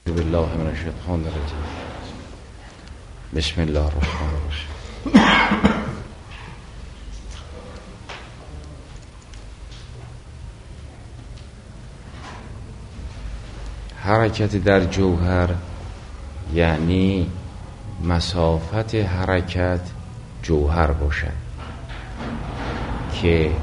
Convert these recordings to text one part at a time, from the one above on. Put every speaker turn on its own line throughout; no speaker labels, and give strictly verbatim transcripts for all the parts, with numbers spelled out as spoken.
بالله من الشیطان الرجیم. بسم الله الرحمن الرحیم. حرکت در جوهر یعنی مسافت حرکت جوهر باشد که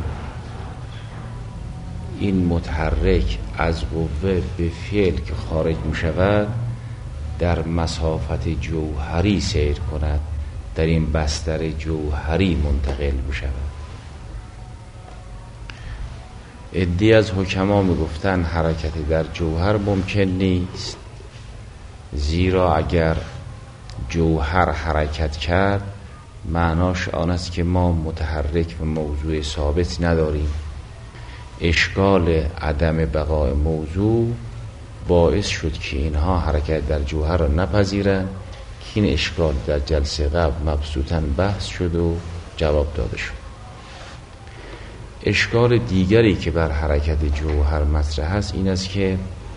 این متحرک از قوه به فعل که خارج می شود در مسافت جوهری سیر کند، در این بستر جوهری منتقل می شود. عده‌ای از حکما می گفتن حرکت در جوهر ممکن نیست، زیرا اگر جوهر حرکت کرد معناش آن است که ما متحرک و موضوع ثابت نداریم. اشکال عدم بقای موضوع باعث شد که اینها حرکت در جوهر را نپذیرند که این اشکال در جلسه قبل مبسوطاً بحث شد و جواب داده شد. اشکال دیگری که بر حرکت جوهر مطرح است این است که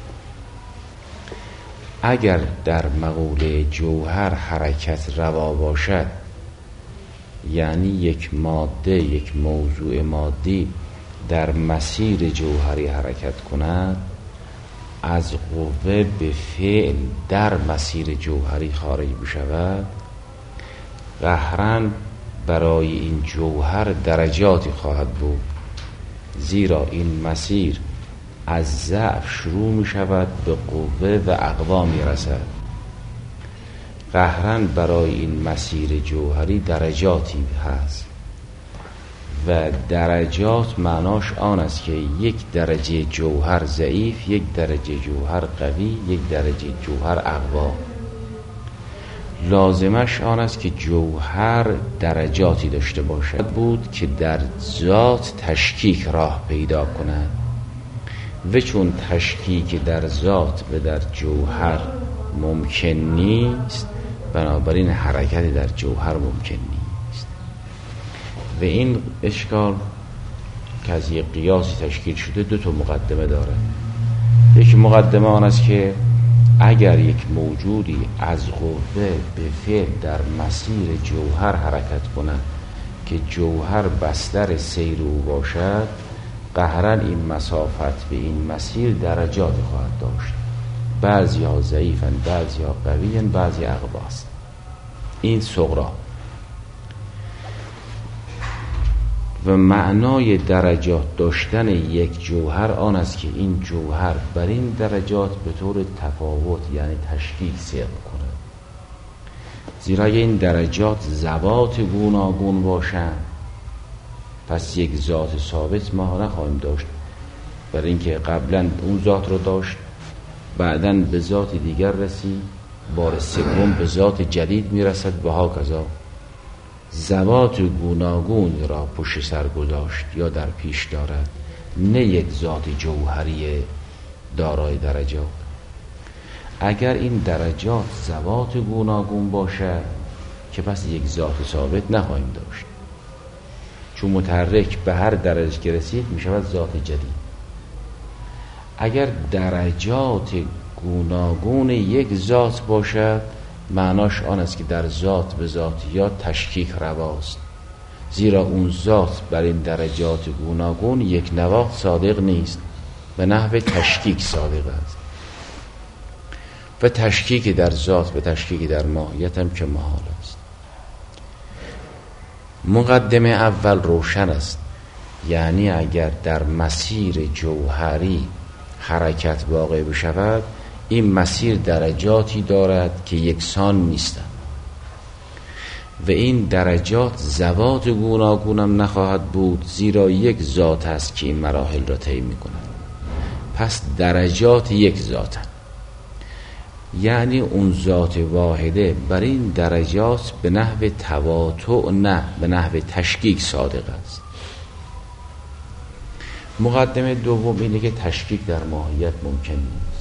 اگر در مقوله جوهر حرکت روا باشد، یعنی یک ماده، یک موضوع مادی در مسیر جوهری حرکت کند، از قوه به فعل در مسیر جوهری خارج بشود، قهراً برای این جوهر درجاتی خواهد بود، زیرا این مسیر از ضعف شروع می شود به قوه و اقوا می رسد. قهراً برای این مسیر جوهری درجاتی هست و درجات معناش آن است که یک درجه جوهر ضعیف، یک درجه جوهر قوی، یک درجه جوهر اقوا. لازمش آن است که جوهر درجاتی داشته باشد بود که در ذات تشکیک راه پیدا کند و چون تشکیک در ذات و در جوهر ممکن نیست، بنابراین حرکت در جوهر ممکن نیست. و این اشکال که از یک قیاسی تشکیل شده دو تا مقدمه داره. یک مقدمه آن است که اگر یک موجودی از قوه به فعل در مسیر جوهر حرکت کند که جوهر بستر سیر او باشد، قهراً این مسافت به این مسیر درجات خواهد داشت. بعضی ها ضعیفن، بعضی ها قویین، بعضی اقواست. این صغرا. و معنای درجات داشتن یک جوهر آن است که این جوهر بر این درجات به طور تفاوت یعنی تشکیل سیر کنه، زیرا این درجات ذوات گوناگون باشند پس یک ذات ثابت ما نخواهیم داشت، برای اینکه قبلا اون ذات رو داشت، بعداً به ذات دیگر رسید، بار سوم به ذات جدید میرسد و هاکذا. ذوات گوناگون را پشت سر گذاشت یا در پیش دارد، نه یک ذات جوهری دارای درجات. اگر این درجات ذوات گوناگون باشد که پس یک ذات ثابت نخواهیم داشت، چون متحرک به هر درجه که رسید می شود ذات جدید. اگر درجات گوناگون یک ذات باشد، معناش آن است که در ذات به ذاتیات تشکیک رواست، زیرا اون ذات بر این درجات گوناگون یک نواخت صادق نیست، به نحو تشکیک صادق است. و تشکیک در ذات به تشکیک در ماهیت هم که محال است. مقدمه اول روشن است، یعنی اگر در مسیر جوهری حرکت واقع بشود، این مسیر درجاتی دارد که یکسان نیستند و این درجات ذوات گوناگون هم نخواهد بود، زیرا یک ذات است که این مراحل را طی می‌کند. پس درجات یک ذاتند، یعنی اون ذات واحده بر این درجات به نحو تواطؤ نه به نحو تشکیک صادق است. مقدمه دوم اینه که تشکیک در ماهیت ممکن نیست.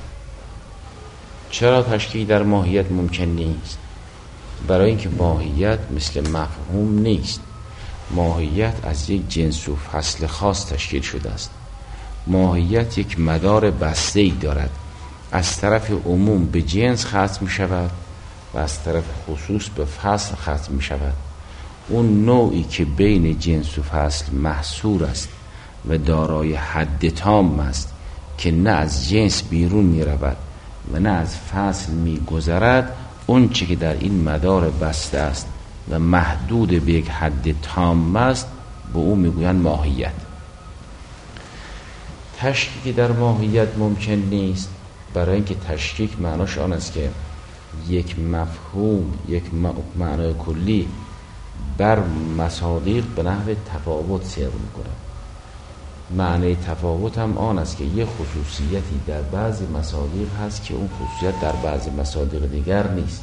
چرا تشکیک در ماهیت ممکن نیست؟ برای اینکه ماهیت مثل مفهوم نیست. ماهیت از یک جنس و فصل خاص تشکیل شده است. ماهیت یک مدار بسته‌ای دارد، از طرف عموم به جنس ختم می شود و از طرف خصوص به فصل ختم می شود. اون نوعی که بین جنس و فصل محصور است و دارای حد تام است که نه از جنس بیرون می رود و نه از فصل می گذرد، اون چی که در این مدار بسته است و محدود به یک حد تام است به اون می گویند ماهیت. تشکیک در ماهیت ممکن نیست، برای اینکه تشکیک معناش آن است که یک مفهوم، یک معنای کلی بر مصادیق به نحو تفاوت سیر می‌کند. معنی تفاوت هم آن است که یک خصوصیتی در بعضی مصادیق هست که اون خصوصیت در بعضی مصادیق دیگر نیست.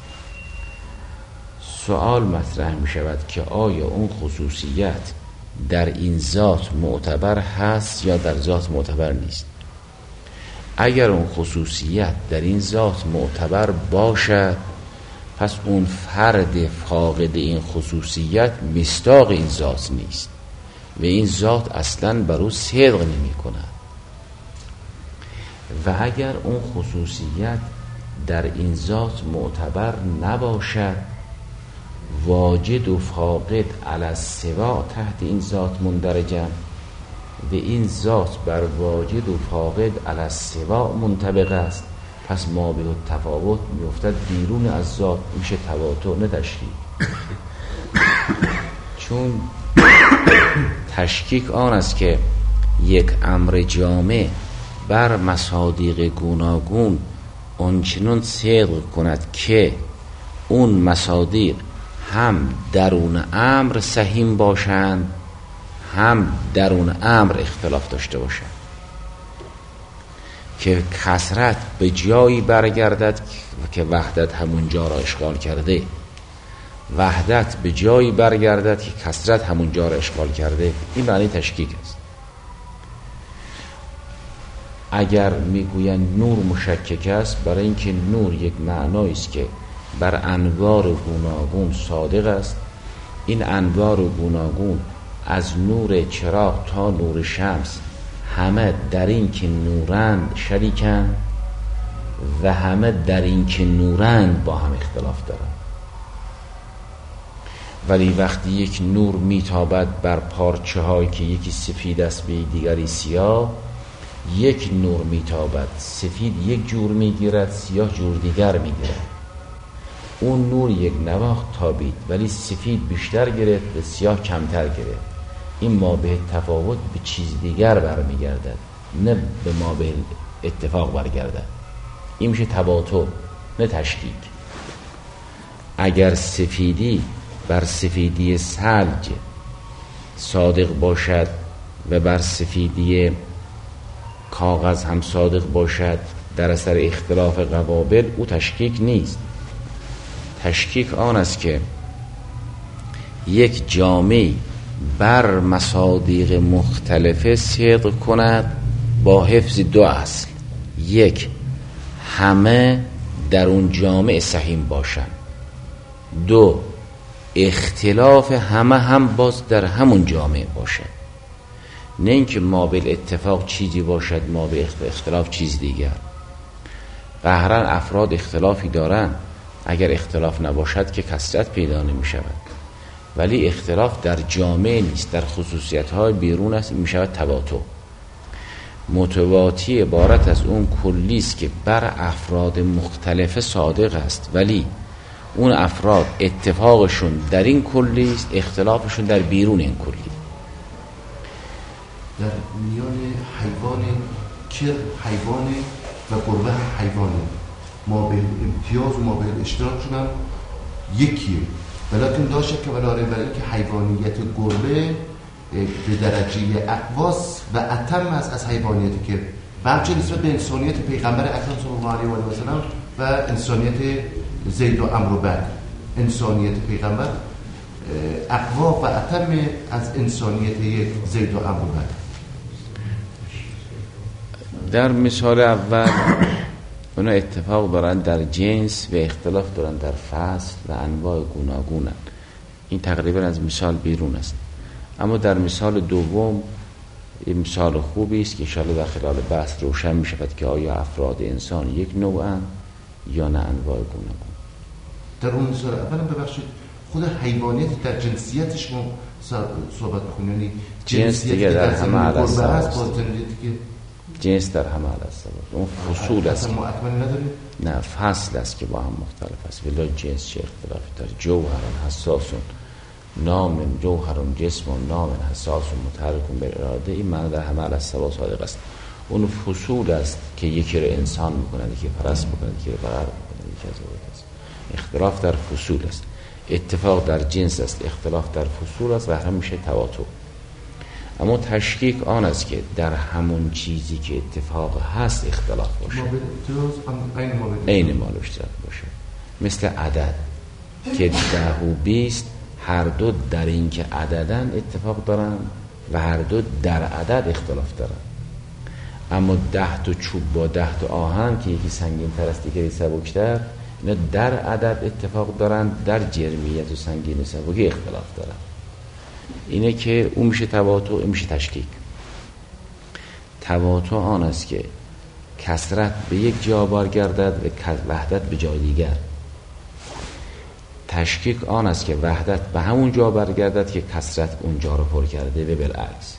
سوال مطرح می شود که آیا اون خصوصیت در این ذات معتبر هست یا در ذات معتبر نیست؟ اگر اون خصوصیت در این ذات معتبر باشد، پس اون فرد فاقد این خصوصیت مصداق این ذات نیست و این ذات اصلا بر او صدق نمی کند. و اگر اون خصوصیت در این ذات معتبر نباشد، واجد و فاقد علی السوا تحت این ذات مندرجم و این ذات بر واجد و فاقد علی السوا منطبق است، پس ما به تفاوت میافتد بیرون از ذات، میشه تواتر نه تشکیک. چون تشکیک آن است که یک امر جامع بر مصادیق گوناگون آنچنان صدق کند که اون مصادیق هم درون امر سهیم باشند، هم درون امر اختلاف داشته باشند، که کثرت به جایی برگردد که وحدت همون جا را اشغال کرده، وحدت به جایی برگردد که کثرت همون جا را اشغال کرده. این معنی تشکیک است. اگر میگویند نور مشکک است، برای اینکه نور یک معنایی است که بر انوار گوناگون صادق است. این انوار گوناگون از نور چراغ تا نور شمس همه در این که نورند شریکند و همه در این که نورند با هم اختلاف دارند. ولی وقتی یک نور میتابد بر پارچه هایی که یکی سفید است به دیگری سیاه، یک نور میتابد، سفید یک جور میگیرد، سیاه جور دیگر میگیرد. اون نور یک نواخت تابید ولی سفید بیشتر گرفت و سیاه کمتر گرفت. این ما به تفاوت به چیز دیگر برمیگردد، نه به ما به اتفاق برگردد. این میشه تواتر نه تشکیک. اگر سفیدی بر سفیدی ثلج صادق باشد و بر سفیدی کاغذ هم صادق باشد در اثر اختلاف قوابل، او تشکیک نیست. تشکیک آن است که یک جامعه بر مصادیق مختلفه صدق کند با حفظ دو اصل: یک، همه در اون جامعه سهیم باشند; دو، اختلاف همه هم باز در همون جامعه باشد. نه اینکه ما به اتفاق چیزی باشد ما به اختلاف چیز دیگر. قهرن افراد اختلافی دارند، اگر اختلاف نباشد که کثرت پیدا نمی شود، ولی اختلاف در جامعه نیست، در خصوصیت های بیرون است، می شود تواتر. متواتی عبارت از اون کلی است که بر افراد مختلف صادق است، ولی اون افراد اتفاقشون در این کلی است، اختلافشون در بیرون این کلی.
در میان حیوان کر حیوان و قربه حیوان ما به امتیاز و ما به اشتراکشون هم یکیه، ولیکن داشته که ولاره برای که حیوانیت گربه به درجه اقواس و اتم است از حیوانیتی که بچه نسبت به انسانیت پیغمبر اکرم صلی الله علیه و سلم و انسانیت زید و عمرو و بکر. انسانیت پیغمبر اقوا و اتم از انسانیت زید و عمرو و بکر.
در مثال اول اونا اتفاق دارن در جنس و اختلاف دارن در فصل و انواع گوناگونن. این تقریبا از مثال بیرون است. اما در مثال دوم این مثال خوبی است که انشاءالله در خلال بحث روشن می شود که آیا افراد انسان یک نوعن یا نه انواع گوناگون.
در اون مثال اولا ببخشید خود حیوانیت در جنسیتش ما صحبت کنیم، یعنی
جنس دیگه در همه علاصه است،
دیگه
جنس در همه علاصه است، اون فصول است
ما اکمل نداریم،
نه فصل است که با هم مختلف است، ولی جنس چه اختلافی داره. جوهر حساسون نام جوهر جسم نام حساس متحرک بالاراده، این معنی در همه علاصه و صادق است. اون فصول است که یکی رو انسان میکنه، یکی پرست میکنه، یکی رو بقر میکنه، یکی از اون است. اختلاف در فصول است، اتفاق در جنس است، اختلاف در فصول است و هم میشه تواتر. اما تشکیک آن است که در همون چیزی که اتفاق هست اختلاف باشه، عین ما اشتراک باشه. مثل عدد که ده و بیست هر دو در این که عددن اتفاق دارن و هر دو در عدد اختلاف دارن. اما ده تا چوب با ده تا آهن که یکی سنگین تر است دیگری سبکتر، اینا در عدد اتفاق دارن، در جرمیت و سنگین سبکی اختلاف دارن. اینه که اون میشه تواتر، این میشه تشکیک. تواتر آن است که کثرت به یک جا برگردد و وحدت به جای دیگر. تشکیک آن است که وحدت به همون جا برگردد که کثرت اونجا رو پر کرده و بالعکس.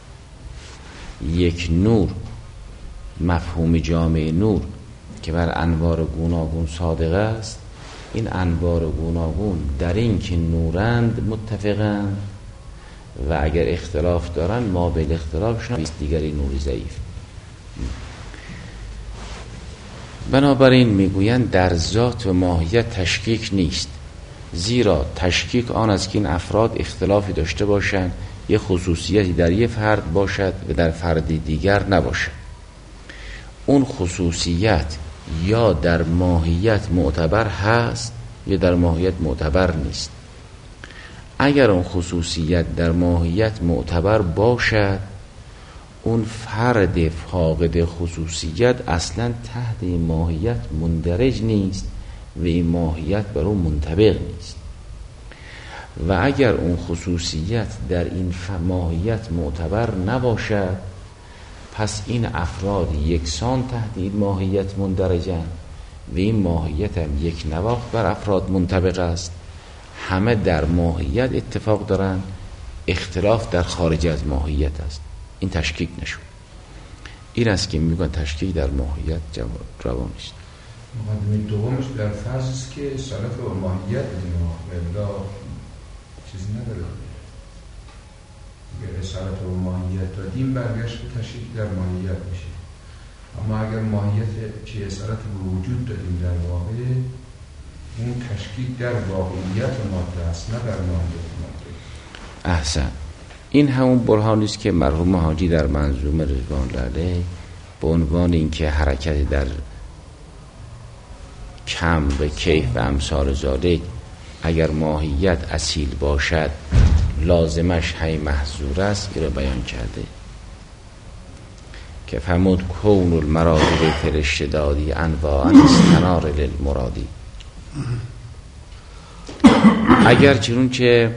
یک نور، مفهوم جامع نور که بر انوار گوناگون صادق است، این انوار گوناگون در این که نورند متفقند و اگر اختلاف دارن ما به اختلافشون است دیگری نوری ضعیف. بنابراین میگویند در ذات و ماهیت تشکیک نیست، زیرا تشکیک آن است که این افراد اختلافی داشته باشند، یه خصوصیتی در یه فرد باشد و در فرد دیگر نباشد. اون خصوصیت یا در ماهیت معتبر هست یا در ماهیت معتبر نیست. اگر اون خصوصیت در ماهیت معتبر باشد، اون فرد فاقد خصوصیت اصلا تحت این ماهیت مندرج نیست و این ماهیت بر اون منطبق نیست. و اگر اون خصوصیت در این ماهیت معتبر نباشد، پس این افراد یکسان تحت این ماهیت مندرجند و این ماهیت هم یک نواخت بر افراد منطبق است. همه در ماهیت اتفاق دارن، اختلاف در خارج از ماهیت است. این تشکیک نشود. این است که میگن تشکیک در ماهیت روا نیست.
مقدمه دومش در فرض است که اصالت و ماهیت بدیم و چیزی نداره. اگر اصالت و ماهیت دادیم برگشت به تشکیک در ماهیت میشه. اما اگر ماهیت چه اصالت به وجود دادیم در واقع، اون تشکیک در واقعیت ماده است نه در ماهیت ماده.
احسن. این همون برهانی است که مرحوم حاجی در منظومه رضوان الله علیه به عنوان اینکه حرکت در کم و کیف و امثال ذالک اگر ماهیت اصیل باشد لازمش هی محظور است، این را بیان کرده که فرمود کون المراد به اشتدادی انواعا استنار للمرادی. اگر چون که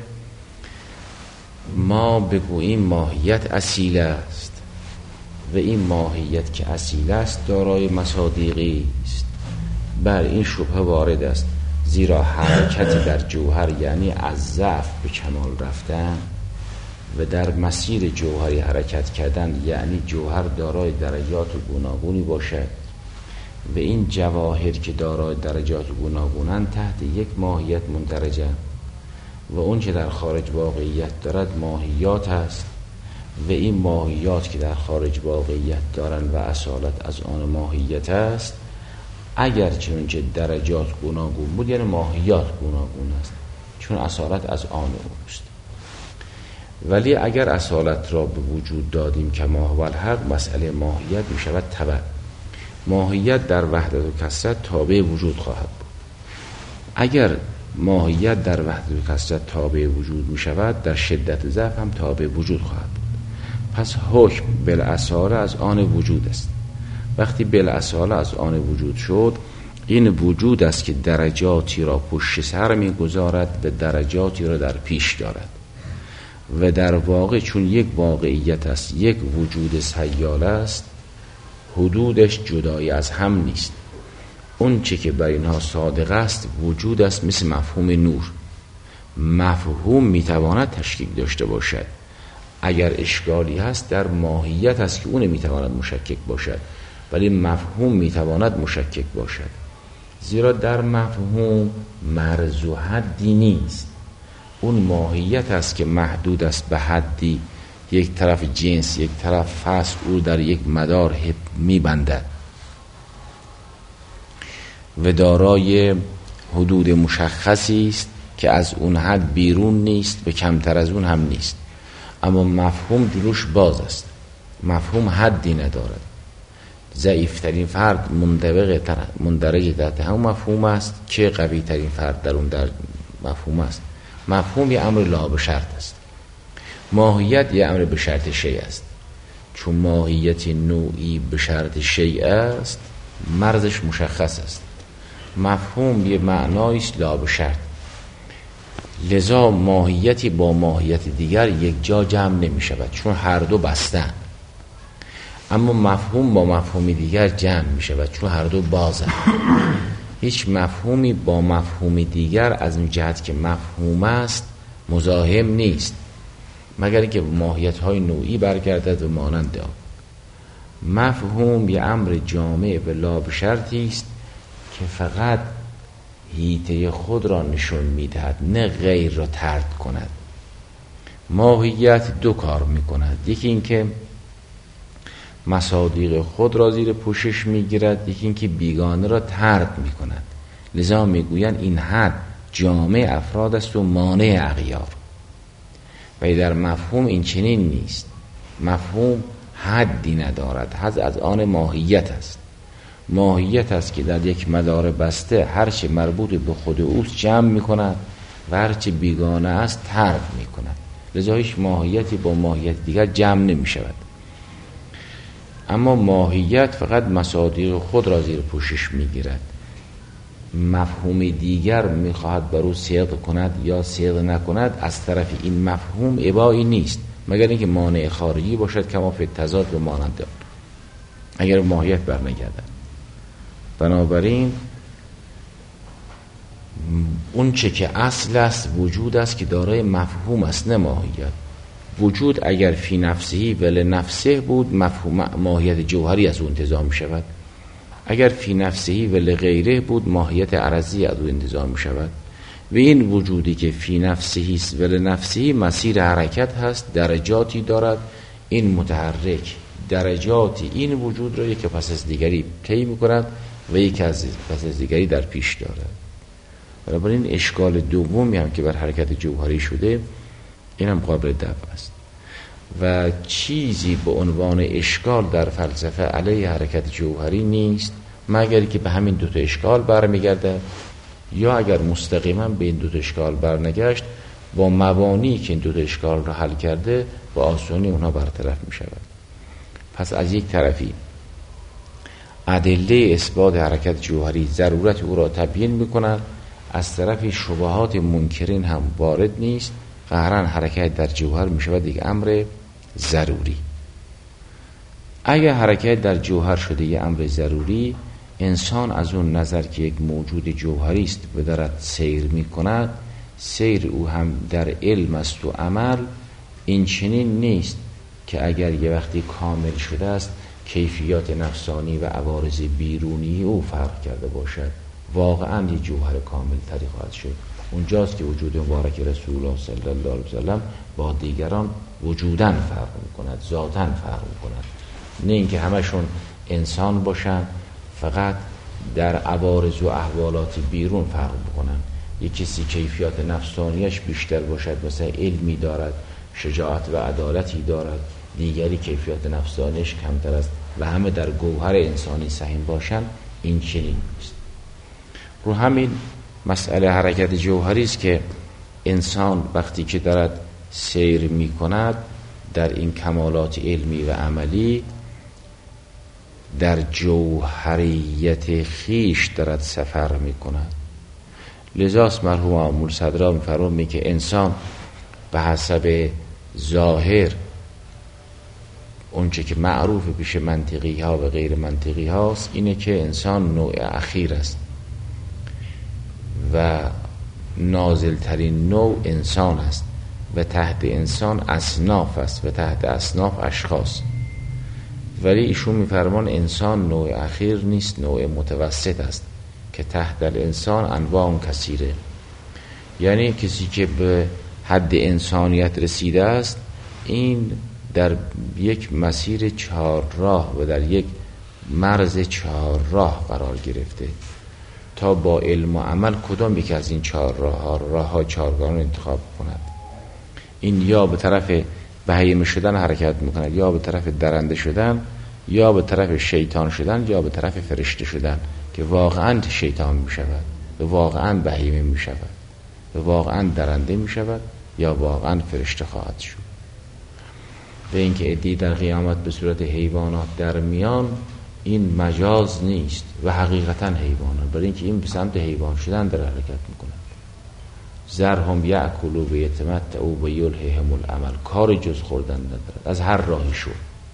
ما بگوییم ماهیت اصیل است و این ماهیت که اصیل است دارای مصادیقی است، بر این شبهه وارد است، زیرا حرکتی در جوهر یعنی از ضعف به کمال رفتن و در مسیر جوهری حرکت کردن یعنی جوهر دارای درجات گوناگونی باشد و این جواهر که دارای درجات گوناگونند تحت یک ماهیت مندرجه و اون که در خارج واقعیت دارد ماهیات است و این ماهیات که در خارج واقعیت دارند و اصالت از آن ماهیت است. اگر چنانچه درجات گوناگون بود یعنی ماهیات گوناگون است چون اصالت از آن اوست. ولی اگر اصالت را به وجود دادیم که ماه و الحق، مسئله ماهیت می شود تبع. ماهیت در وحدت و کثرت تابع وجود خواهد بود. اگر ماهیت در وحدت و کثرت تابع وجود می شود، در شدت ضعف هم تابع وجود خواهد بود. پس حکم بالاصاله از آن وجود است. وقتی بالاصاله از آن وجود شد، این وجود است که درجاتی را پشت سر می گذارد و درجاتی را در پیش دارد. و در واقع چون یک واقعیت است، یک وجود سیاله است، حدودش جدایی از هم نیست. اون چه که بر اینها صادق است وجود است، مثل مفهوم نور. مفهوم میتواند تشکیک داشته باشد، اگر اشکالی هست در ماهیت است که اون میتواند مشکک باشد، ولی مفهوم میتواند مشکک باشد، زیرا در مفهوم مرز و حدی نیست. اون ماهیت است که محدود است به حدی، یک طرف جنس یک طرف فصل او در یک مدار میبندد و دارای حدود مشخصی است که از اون حد بیرون نیست و کمتر از اون هم نیست. اما مفهوم جلوش باز است، مفهوم حدی ندارد. ضعیفترین فرد مندرج تحت همون مفهوم است که قوی ترین فرد در اون در مفهوم است. مفهوم یه امر لا به شرط است، ماهیت یه امر به شرط شیء است. چون ماهیت نوعی به شرط شیء است، مرزش مشخص است. مفهوم یه معنایی است لا به شرط، لذا ماهیتی با ماهیت دیگر یک جا جمع نمی شود، چون هر دو بستن. اما مفهوم با مفهومی دیگر جمع می شود، چون هر دو بازن. هیچ مفهومی با مفهومی دیگر از اون جهت که مفهوم است مزاحم نیست، مگر اینکه ماهیت های نوعی برگردد و مانند آن. مفهوم یه امر جامع و لا به شرطی است که فقط حیطه خود را نشون میدهد، نه غیر را طرد کند. ماهیت دو کار میکند، یکی اینکه مصادیق خود را زیر پوشش میگیرد، یکی اینکه بیگانه را طرد میکند. لذا میگویند این حد جامع افراد است و مانع اغیار. ولی در مفهوم این چنین نیست. مفهوم حدی ندارد، حد از آن ماهیت است. ماهیت است که در یک مدار بسته هرچه مربوط به خود اوست جمع میکند و هرچه بیگانه است طرد میکند. لذا هیچ ماهیتی با ماهیت دیگر جمع نمیشود. اما ماهیت فقط مصادیق خود را زیر پوشش میگیرد. مفهوم دیگر میخواهد بر او صدق کند یا صدق نکند، از طرف این مفهوم ابایی نیست، مگر اینکه مانع خارجی باشد که ما فی تضاد و مانند آن، اگر ماهیت برنگردد. بنابراین اون چه که اصل است وجود است که دارای مفهوم است، نه ماهیت. وجود اگر فی نفسهی ول نفسه بود، مفهوم ماهیت جوهری از اون انتزاع می شود. اگر فی نفسهی ول غیره بود، ماهیت عرضی از اون انتزاع می شود. و این وجودی که فی نفسهی ول نفسهی مسیر حرکت هست، درجاتی دارد. این متحرک درجاتی این وجود را یک پس از دیگری طی می کند و یک از پس از دیگری در پیش دارد. بنابراین اشکال دومی هم که بر حرکت جوهری شده، این هم قابل دفع است و چیزی به عنوان اشکال در فلسفه علیه حرکت جوهری نیست، مگر که به همین دوتا اشکال برمیگرده، یا اگر مستقیما به این دوتا اشکال برنگشت، با مبانی که این دوتا اشکال را حل کرده با آسانی اونها برطرف می شود. پس از یک طرفی ادله اثبات حرکت جوهری ضرورت او را تبیین می کند، از طرفی شبهات منکرین هم وارد نیست، قهرن حرکت در جوهر می شود یک امر ضروری. اگر حرکت در جوهر شده یک امر ضروری، انسان از اون نظر که یک موجود جوهری است و دارد سیر می کند، سیر او هم در علم است و عمل. این چنین نیست که اگر یه وقتی کامل شده است کیفیات نفسانی و عوارض بیرونی او فرق کرده باشد، واقعا یه جوهر کامل تری خواهد شد. اونجاست که وجود مبارک رسول الله صلی الله علیه وسلم با دیگران وجوداً فرق میکند، ذاتاً فرق میکند، نه اینکه همشون انسان باشن فقط در عوارض و احوالات بیرون فرق بکنن. یک کسی کیفیات نفسانیش بیشتر باشد، مثلا علمی دارد، شجاعت و عدالتی دارد، دیگری کیفیات نفسانیش کمتر است و همه در گوهر انسانی سهیم باشن، این چنین نیست. رو همین مسئله حرکت جوهری است که انسان وقتی که دارد سیر می کند در این کمالات علمی و عملی، در جوهریت خیش دارد سفر می کند. لذاست مرحوم آمول صدرا می فرمود که انسان به حسب ظاهر اونچه که معروف پیش منطقی ها و غیر منطقی هاست اینه که انسان نوع اخیر است و نازل ترین نوع انسان است و تحت انسان اصناف است و تحت اصناف اشخاص. ولی ایشون میفرمان انسان نوع اخیر نیست، نوع متوسط است که تحت الانسان انواع کثیره. یعنی کسی که به حد انسانیت رسیده است این در یک مسیر چهار راه و در یک مرز چهار راه قرار گرفته تا با علم و عمل کدام یک از این چهار راه ها راه ها چهارگانه انتخاب کند. این یا به طرف بهیمه شدن حرکت میکند، یا به طرف درنده شدن، یا به طرف شیطان شدن، یا به طرف فرشته شدن که واقعا شیطان میشود و واقعا بهیمه میشود و واقعا درنده میشود یا واقعا فرشته خواهد شد. به اینکه عده‌ای در قیامت به صورت حیوانات در میان، این مجاز نیست و حقیقتا حیوانات، برای اینکه این به سمت حیوان شدن در حرکت میکنند. ذرهم یأکلوا و یتمتعوا و یلههم الامل، کار جز خوردن ندارد از هر راهی شد.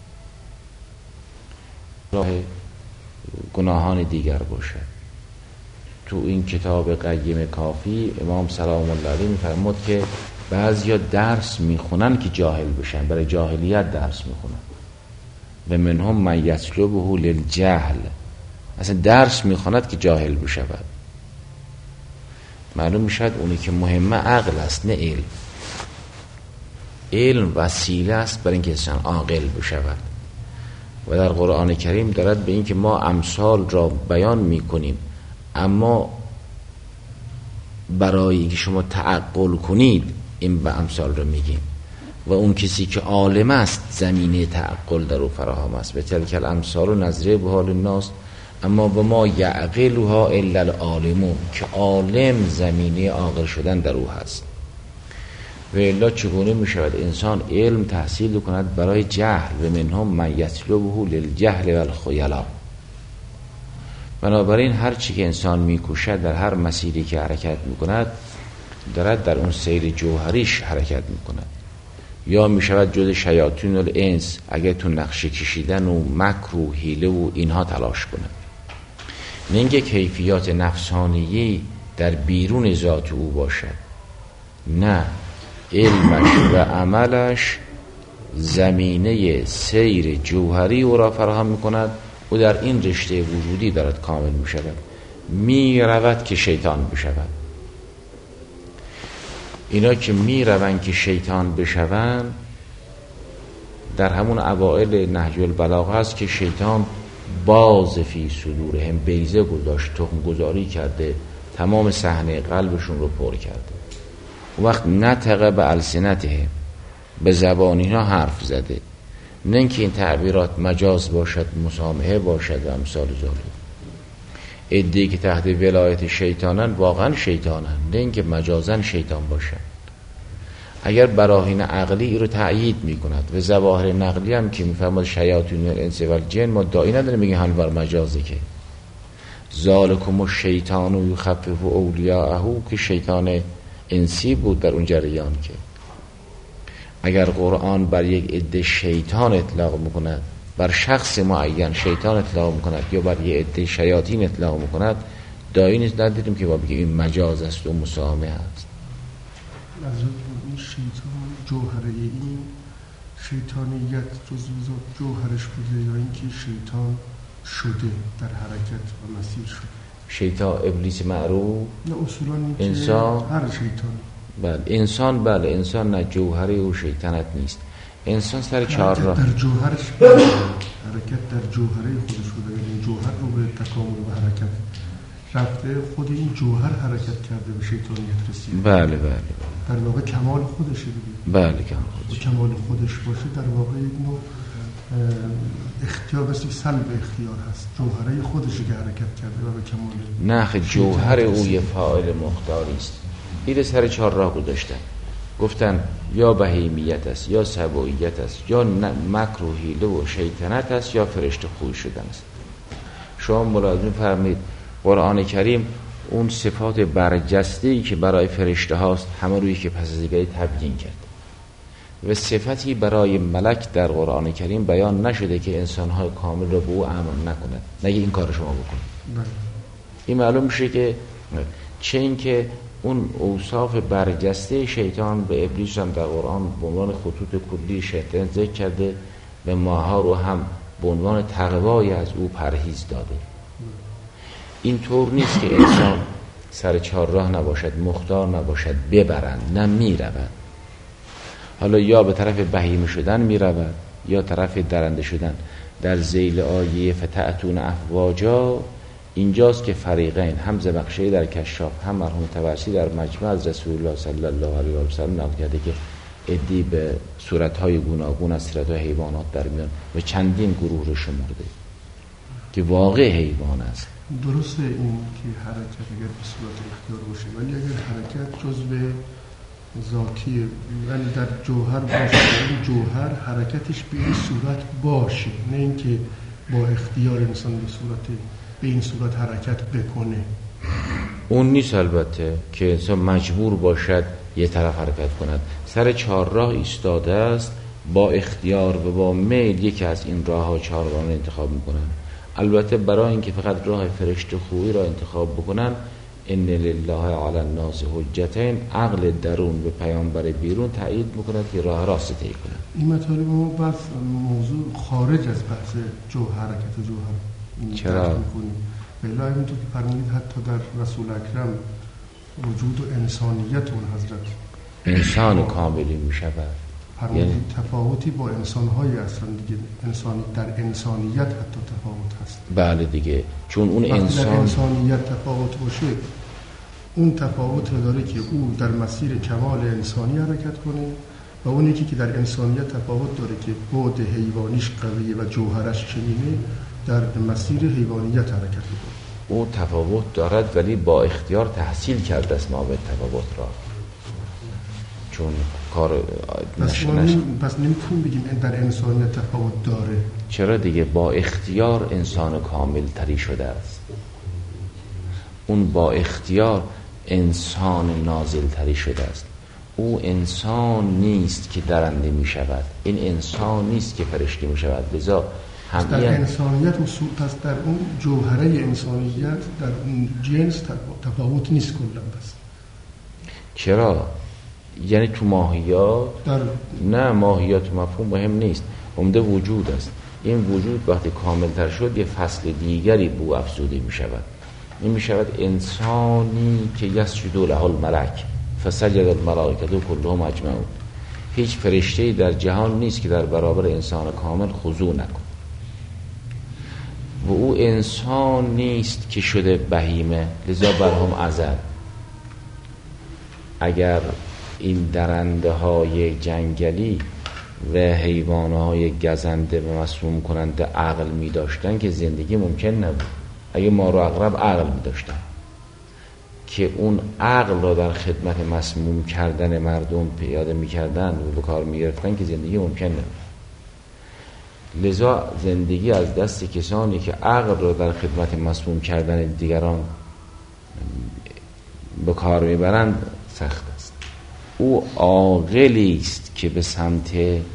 راه گناهان دیگر باشد. تو این کتاب قیم کافی امام سلام الله علیه میفرمود که بعضیا درس میخونن که جاهل بشن، برای جاهلیت درس میخونن و منهم من یطلبه للجهل، اصلا درس میخواند که جاهل بشود. معلوم میشد اونی که مهمه عقل است نه علم. علم وسیله است برای اینکه انسان عاقل بشود و در قرآن کریم دارد به اینکه ما امثال را بیان میکنیم، اما برای اینکه شما تعقل کنید این به امثال را میگیم و اون کسی که عالم است زمینه تعقل در او فراهم است. به تلک الامثال و نظریه به حال الناس اما به ما یعقلها الا العالمون، که عالم زمینه عاقل شدن در او هست. و الا چگونه می شود انسان علم تحصیل کند برای جهل؟ و منهم من یطلبه للجهل والخیلا. بنابراین هر چی که انسان می کوشد در هر مسیری که حرکت می کند دارد در اون سیر جوهریش حرکت می کند، یا می شود جز شیاطین الانس اگر تو نقشه کشیدن و مکر و حیله و اینها تلاش کند. نه اینکه کیفیات نفسانیی در بیرون ذات او باشد، نه، علمش و عملش زمینه سیر جوهری او را فراهم می کند و در این رشته وجودی دارد کامل می شود. می رود که شیطان بشود. اینا که می روند که شیطان بشوند در همون اوائل نهج البلاغه هست که شیطان باز فی صدورهم بیضه گذاشت، تخم گذاری کرده، تمام صحنه قلبشون رو پر کرده. و وقت نطق به السنته، به زبان اینا حرف زده. نه اینکه این تعبیرات مجاز باشد، مسامحه باشد و امثال ذالک. عده‌ای که تحت ولایت شیطانن واقعا شیطانن، نه اینکه مجازن شیطان باشن. اگر براهین عقلی رو تأیید میکند و ظواهر نقلی هم که میفرماد شیاطین الانس والجن، ما دایی نداره میگه حال بر مجازه که ذالکم الشیطان یخفف اولیاءه، که شیطان انسی بود در اون جریان. که اگر قرآن بر یک عده شیطان اطلاق میکند، بر شخص معین شیطان اطلاق میکند یا بر یک عده شیاطین اطلاق میکند، دایی نیست ندیدیم که با بگیم این مجاز است و مسامحه است.
از این شیطان جوهره این شیطانیت جزو جوهرش بوده یا اینکه شیطان شده در حرکت و مسیر شده؟
شیطان ابلیس معروف
نه اصولا
انسان،
هر شیطان.
بله انسان، بله انسان نه جوهره او شیطنت نیست. انسان سر چهار راه
در جوهرش حرکت در جوهره خودش بوده، یعنی جوهر رو به تکامل و حرکت رفته، خود این جوهر حرکت کرده به شیطانیت رسیده.
بله بله بله
در واقع کمال خودشه دیگه.
بله کمال خودش.
کمال خودش باشه در واقع یک نوع اختیار، بسی سلب اختیار هست. جوهره خودشه که حرکت کرده و به کمال.
نه جوهر او یه فاعل مختاری است. این سر چهار راه گذاشتن، گفتن یا بهیمیت است یا سبوییت است یا مکر و حیله و شیطنت است یا فرشته خوی شدن است. شما ملاحظه فرمایید قرآن کریم اون صفات برجسته‌ای که برای فرشته هاست همه روی که پس از دیگری تبیین کرد. و صفتی برای ملک در قرآن کریم بیان نشده که انسانهای کامل را به او امر نکنه، نگه این کار شما بکنید. این معلوم میشه که چه این که اون اوصاف برجسته شیطان به ابلیس هم در قرآن به عنوان خطوط کلی شیطان ذکر کرده و ماها رو هم به عنوان تقوای از او پرهیز داده. این طور نیست که انسان سر چهار راه نباشد، مختار نباشد، ببرند، نه میرود. حالا یا به طرف بهیمه شدن میرود یا طرف درنده شدن. در ذیل آیه فتأتون افواجا اینجاست که فریقین، هم زمخشری در کشاف هم مرحوم طبرسی در مجمع از رسول الله صلی الله علیه و سلم نقل کرده که عده‌ای به صورت‌های گوناگون از صورت‌های حیوانات در میان و چندین گروه رو شمرده که واقع حیوان است.
درسته این که حرکت اگر به صورت اختیار باشه، ولی اگر حرکت جزء ذاتی یعنی در جوهر باشه، این جوهر حرکتش به این صورت باشه، نه اینکه با اختیار انسان به صورت به این صورت حرکت بکنه.
اون نیست البته که انسان مجبور باشد یه طرف حرکت کند. سر چهار راه ایستاده است، با اختیار و با میل یکی از این راه ها چهار راه انتخاب میکنن. البته برای اینکه فقط راه فرشته خویی را انتخاب بکنن، ان لله علی الناس حجتین، عقل درون به پیامبر بیرون تایید میکند که راه راست طی کنند.
این مطالب ما بس موضوع خارج از بحث جو حرکت و جوهر
چرا
میکنیم. بلا همینطور که فرمودید حتی در رسول اکرم وجود و انسانیت اون حضرت
انسان کاملی میشود،
یعنی تفاوتی با انسان‌های اصلا دیگه، انسانی در انسانیت حتی تفاوت هست.
بله دیگه، چون اون انسان
در انسانیت تفاوت باشه، اون تفاوت داره که او در مسیر کمال انسانی حرکت کنه و اون یکی که در انسانیت تفاوت داره که بعد حیوانیش قویه و جوهرش چنینه، در مسیر حیوانیت حرکت کنه.
او تفاوت دارد ولی با اختیار تحصیل کرده است ما به تفاوت را، چون کار
پس نیم پس نمیتونیم بگیم در انسانیت تفاوت داره.
چرا دیگه؟ با اختیار انسان کامل تری شده است. اون با اختیار انسان نازل تری شده است. او انسان نیست که درنده می شود، این انسان نیست که فرشته می شود. لذا هم
در انسانیت اصول، پس در اون جوهره انسانیت در اون جنس تفاوت نیست کلا. بس
چرا؟ یعنی تو ماهیات
در...
نه، ماهیات مفهوم مهم نیست، عمده وجود است. این وجود وقتی کامل تر شد یه فصل دیگری بو افزوده می شود. این می شود انسانی که یسجد له الملک فسجد الملائکه کلهم اجمعون. هیچ فرشته‌ای در جهان نیست که در برابر انسان کامل خضوع نکند و او انسان نیست که شده بهیمه، لذا برهم عزل. اگر این درنده های جنگلی و حیوان های گزنده و مسموم کننده عقل می داشتن که زندگی ممکن نبود. اگه ما رو اقرب عقل می داشتن که اون عقل را در خدمت مسموم کردن مردم پیاده می کردن و به کار می گرفتن که زندگی ممکن نبود. لذا زندگی از دست کسانی که عقل را در خدمت مسموم کردن دیگران به کار می برند سخت است. او عاقلی است که به سمت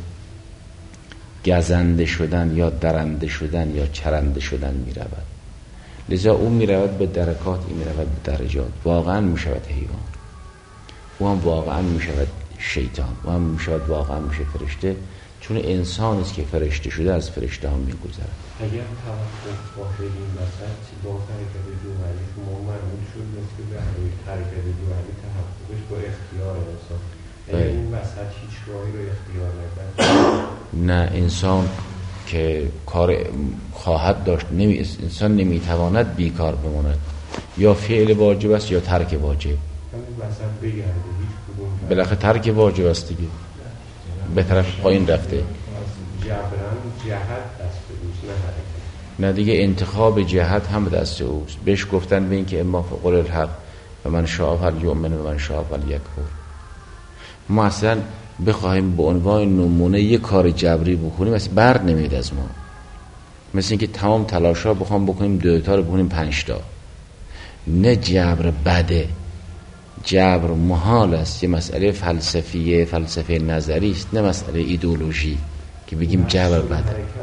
گزنده شدن یا درنده شدن یا چرنده شدن می رود. لذا او می رود به درکات، این می رود به درجات. واقعا می شود حیوان، او هم واقعا می شود شیطان، او هم می شود واقعا می شود فرشته، چون انسان است که فرشته شده از فرشته هم می گذرد.
اگر توقف باشه این وسط با حرکت جوهری شما معمول شد مثل به حرکت جوهری تحققش با اختیار انسان، اگر این وسط هیچ راهی رو اختیار نکرد،
نه، انسان که کار خواهد داشت، نمی انسان نمیتواند بیکار بماند. یا فعل واجب است یا ترک واجب.
همین وسط بگرده هیچ کدوم
بالاخره ترک واجب است دیگه، به طرف پایین رفته.
جبران جهت دست اوست، نه حرکت.
نه دیگه، انتخاب جهت هم دست اوست. بهش گفتن به این که اما فقل الحق و من شاء فلیؤمن و من شاء فلیکفر. ما اصلا بخواهیم به عنوان نمونه یک کار جبری بکنیم مثل بر نمیاد از ما، مثل اینکه تمام تلاشا بخوام بکنیم دو تا رو بکنیم پنج تا. نه جبر بده، جبر محال است، یه مسئله فلسفیه، فلسفه نظری است، نه مسئله ایدئولوژی که بگیم جبر بده.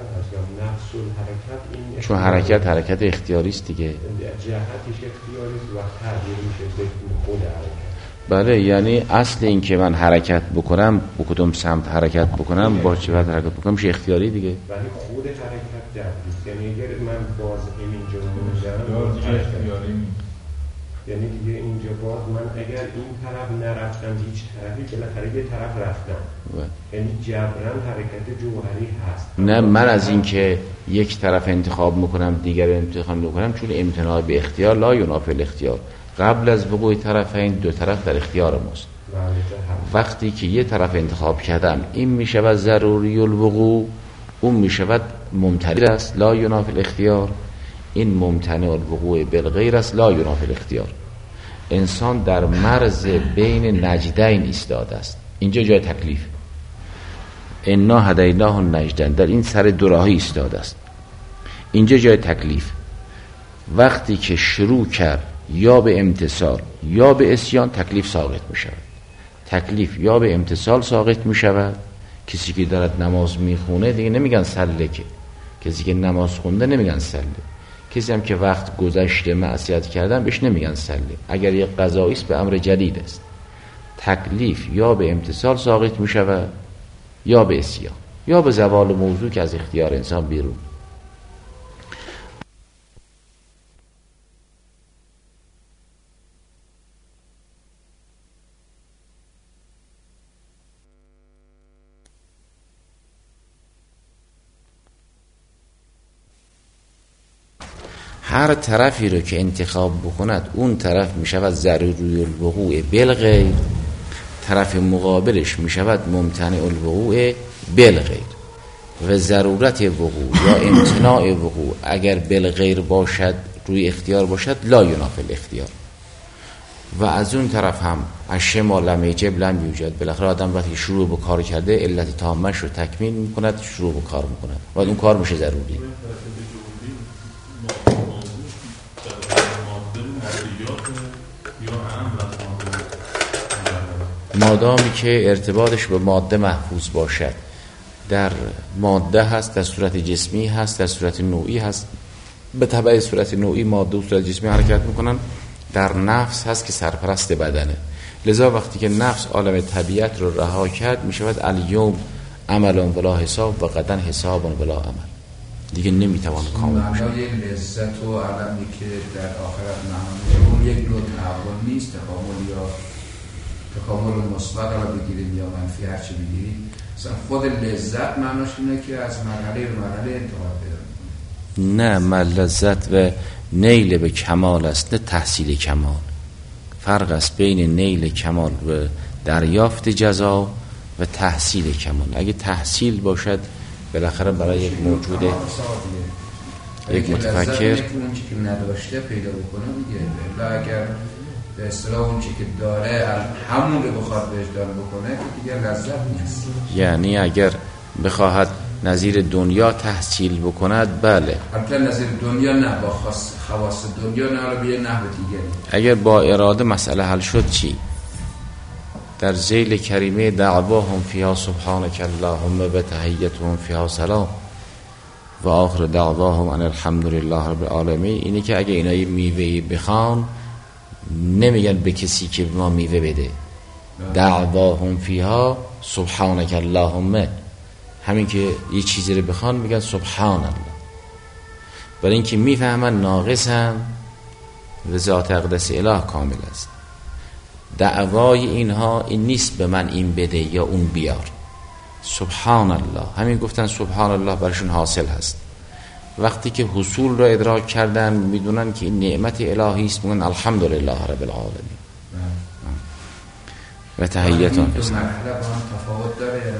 چون حرکت حرکت اختیاری است دیگه.
جهتش اختیاری است و تغییر میشه به خود حرکت.
بله، یعنی اصل این که من حرکت بکنم به کدوم سمت حرکت بکنم با چه وقت حرکت بکنم میشه اختیاری دیگه.
ولی خود حرکت جبری، یعنی اگر من باز اینجا موندم اختیاری، یعنی دیگه اینجا باز من اگر این طرف نرفتم هیچ طرفی، بالاخره یه طرف رفتم، یعنی جبران حرکت جوهری هست.
نه، من از این که یک طرف انتخاب میکنم دیگر انتخاب نکنم، چون امتناع به اختیار لا ینافی الاختیار، قبل از وقوع طرفین دو طرف در اختیار ماست. وقتی که یه طرف انتخاب کردم این میشود ضروری الوقوع، اون میشود ممتنع است لا ینافی الاختیار، این ممتنع الوقوع بالغیر است لا ینافی الاختیار. انسان در مرز بین نجدین ایستاده است. اینجا جای تکلیف، انا هدیناه النجدین، در این سر دو راهی ایستاده است. اینجا جای تکلیف. وقتی که شروع کرد یا به امتثال یا به عصیان، تکلیف ساقط می شود. تکلیف یا به امتثال ساقط می شود. کسی که دارد نماز میخونه دیگه نمیگن سله، که کسی که نماز خونده نمیگن سله. کسی هم که وقت گذشته معصیت کردن بهش نمیگن سله. اگر یک قضایی است به امر جدید است، تکلیف یا به امتثال ساقط می شود یا به عصیان یا به زوال موضوع که از اختیار انسان بیرون. هر طرفی رو که انتخاب بکند اون طرف می شود ضروری الوقوع بالغیر، طرف مقابلش می شود ممتنع الوقوع بالغیر. و ضرورت وقوع یا امتناع وقوع اگر بالغیر باشد، روی اختیار باشد، لا ینافی الاختیار. و از اون طرف هم الشما لم یجب لم یوجد، بالاخره آدم وقتی شروع به کار کرده علت تامش رو تکمیل می کند، شروع به کار می کند و اون کار میشه ضروری. مادامی که ارتباطش به ماده محفوظ باشد، در ماده هست، در صورت جسمی هست، در صورت نوعی هست. به تبع صورت نوعی ماده و صورت جسمی حرکت میکنن. در نفس هست که سرپرست بدنه. لذا وقتی که نفس عالم طبیعت رو رها کرد، میشود الیوم عمل ولا حساب و غدا حساب ولا عمل. دیگه نمیتوان کامل بشه.
معنای لذت و علمی که در آخرت معنی اون یک نوع تعاون نیست، تکامل یا تکامل مثبت را بگیریم یا منفی، هر چی بگیریم. مثلا خود لذت معناش اینه که از مرحله به مرحله انتقال پیدا
کنه. نه، لذت و نیل به کمال است، نه تحصیل کمال. فرق است بین نیل کمال و دریافت جزا و تحصیل کمال. اگه تحصیل باشد بالاخره برای یک موجود یک متفکر
اون چی که نداشته پیدا بکنه دیگه. اگر به اصطلاح اون چی که داره همون رو بخواد وجدان بکنه که دیگه لذت نیست.
یعنی اگر بخواهد نظیر دنیا تحصیل بکند، بله،
البته نظیر دنیا نه، با خاص خواص دنیا نه، به یه نحو دیگه.
اگر با اراده مسئله حل شد چی؟ در ذیل کریمه دعواهم فیها سبحانک اللهم و تحیتهم فیها سلام و آخر دعواهم ان الحمدلله رب العالمین. اینه که اگه اینا یه میوهی بخوان نمیگن به کسی که ما میوه بده. دعواهم فیها سبحانک اللهم، همین که یه چیزی رو بخوان میگن سبحان الله، برای اینکه میفهمن ناقصم و ذات اقدس اله کامل است. دعوای اینها این نیست به من این بده یا اون بیار. سبحان الله، همین گفتن سبحان الله برشون حاصل هست. وقتی که حصول را ادراک کردن میدونن که این نعمت الهی است، میگن الحمدلله رب العالمین. و تحیتان
این مرحله با هم تفاوت داره یا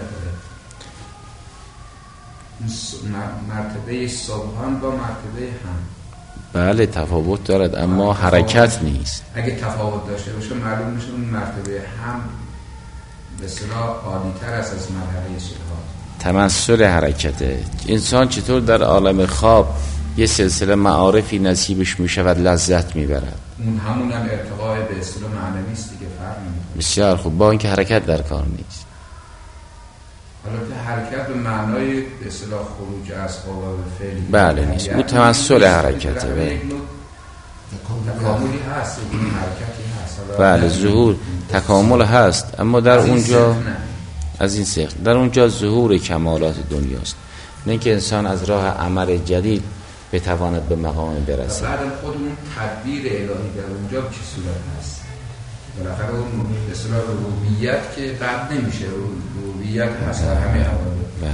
مرتبه سبحان با مرتبه هم؟
بله تفاوت دارد، اما حرکت نیست.
اگه تفاوت داشته باشه معلوم میشه اون مرتبه هم به اصطلاح عالی‌تر است از مرحله سبحان.
تمثل حرکته. انسان چطور در عالم خواب یه سلسله معارفی نصیبش میشود، لذت میبرد.
اون همون هم ارتقای به اصطلاح معنوی است دیگه، فرق نمیکنه.
بسیار خوب، با اینکه حرکت در کار نیست.
البته حرکت به معنای به اصطلاح خروج از قوا به فعل
بله نیست، او تمثل حرکته. بله
تکاملی هست، این حرکتی هست.
بله ظهور تکامل هست، اما در اونجا از این سیخ در اونجا ظهور کمالات دنیاست، نه اینکه انسان از راه عمل جدید بتواند به مقام برسه.
بعد خود اون تدبیر الهی در اونجا چه صورت هست؟ بالاخره اون به اصطلاح ربوبیت که بد نمیشه، ربوبیت هست در همه عوامل.
بله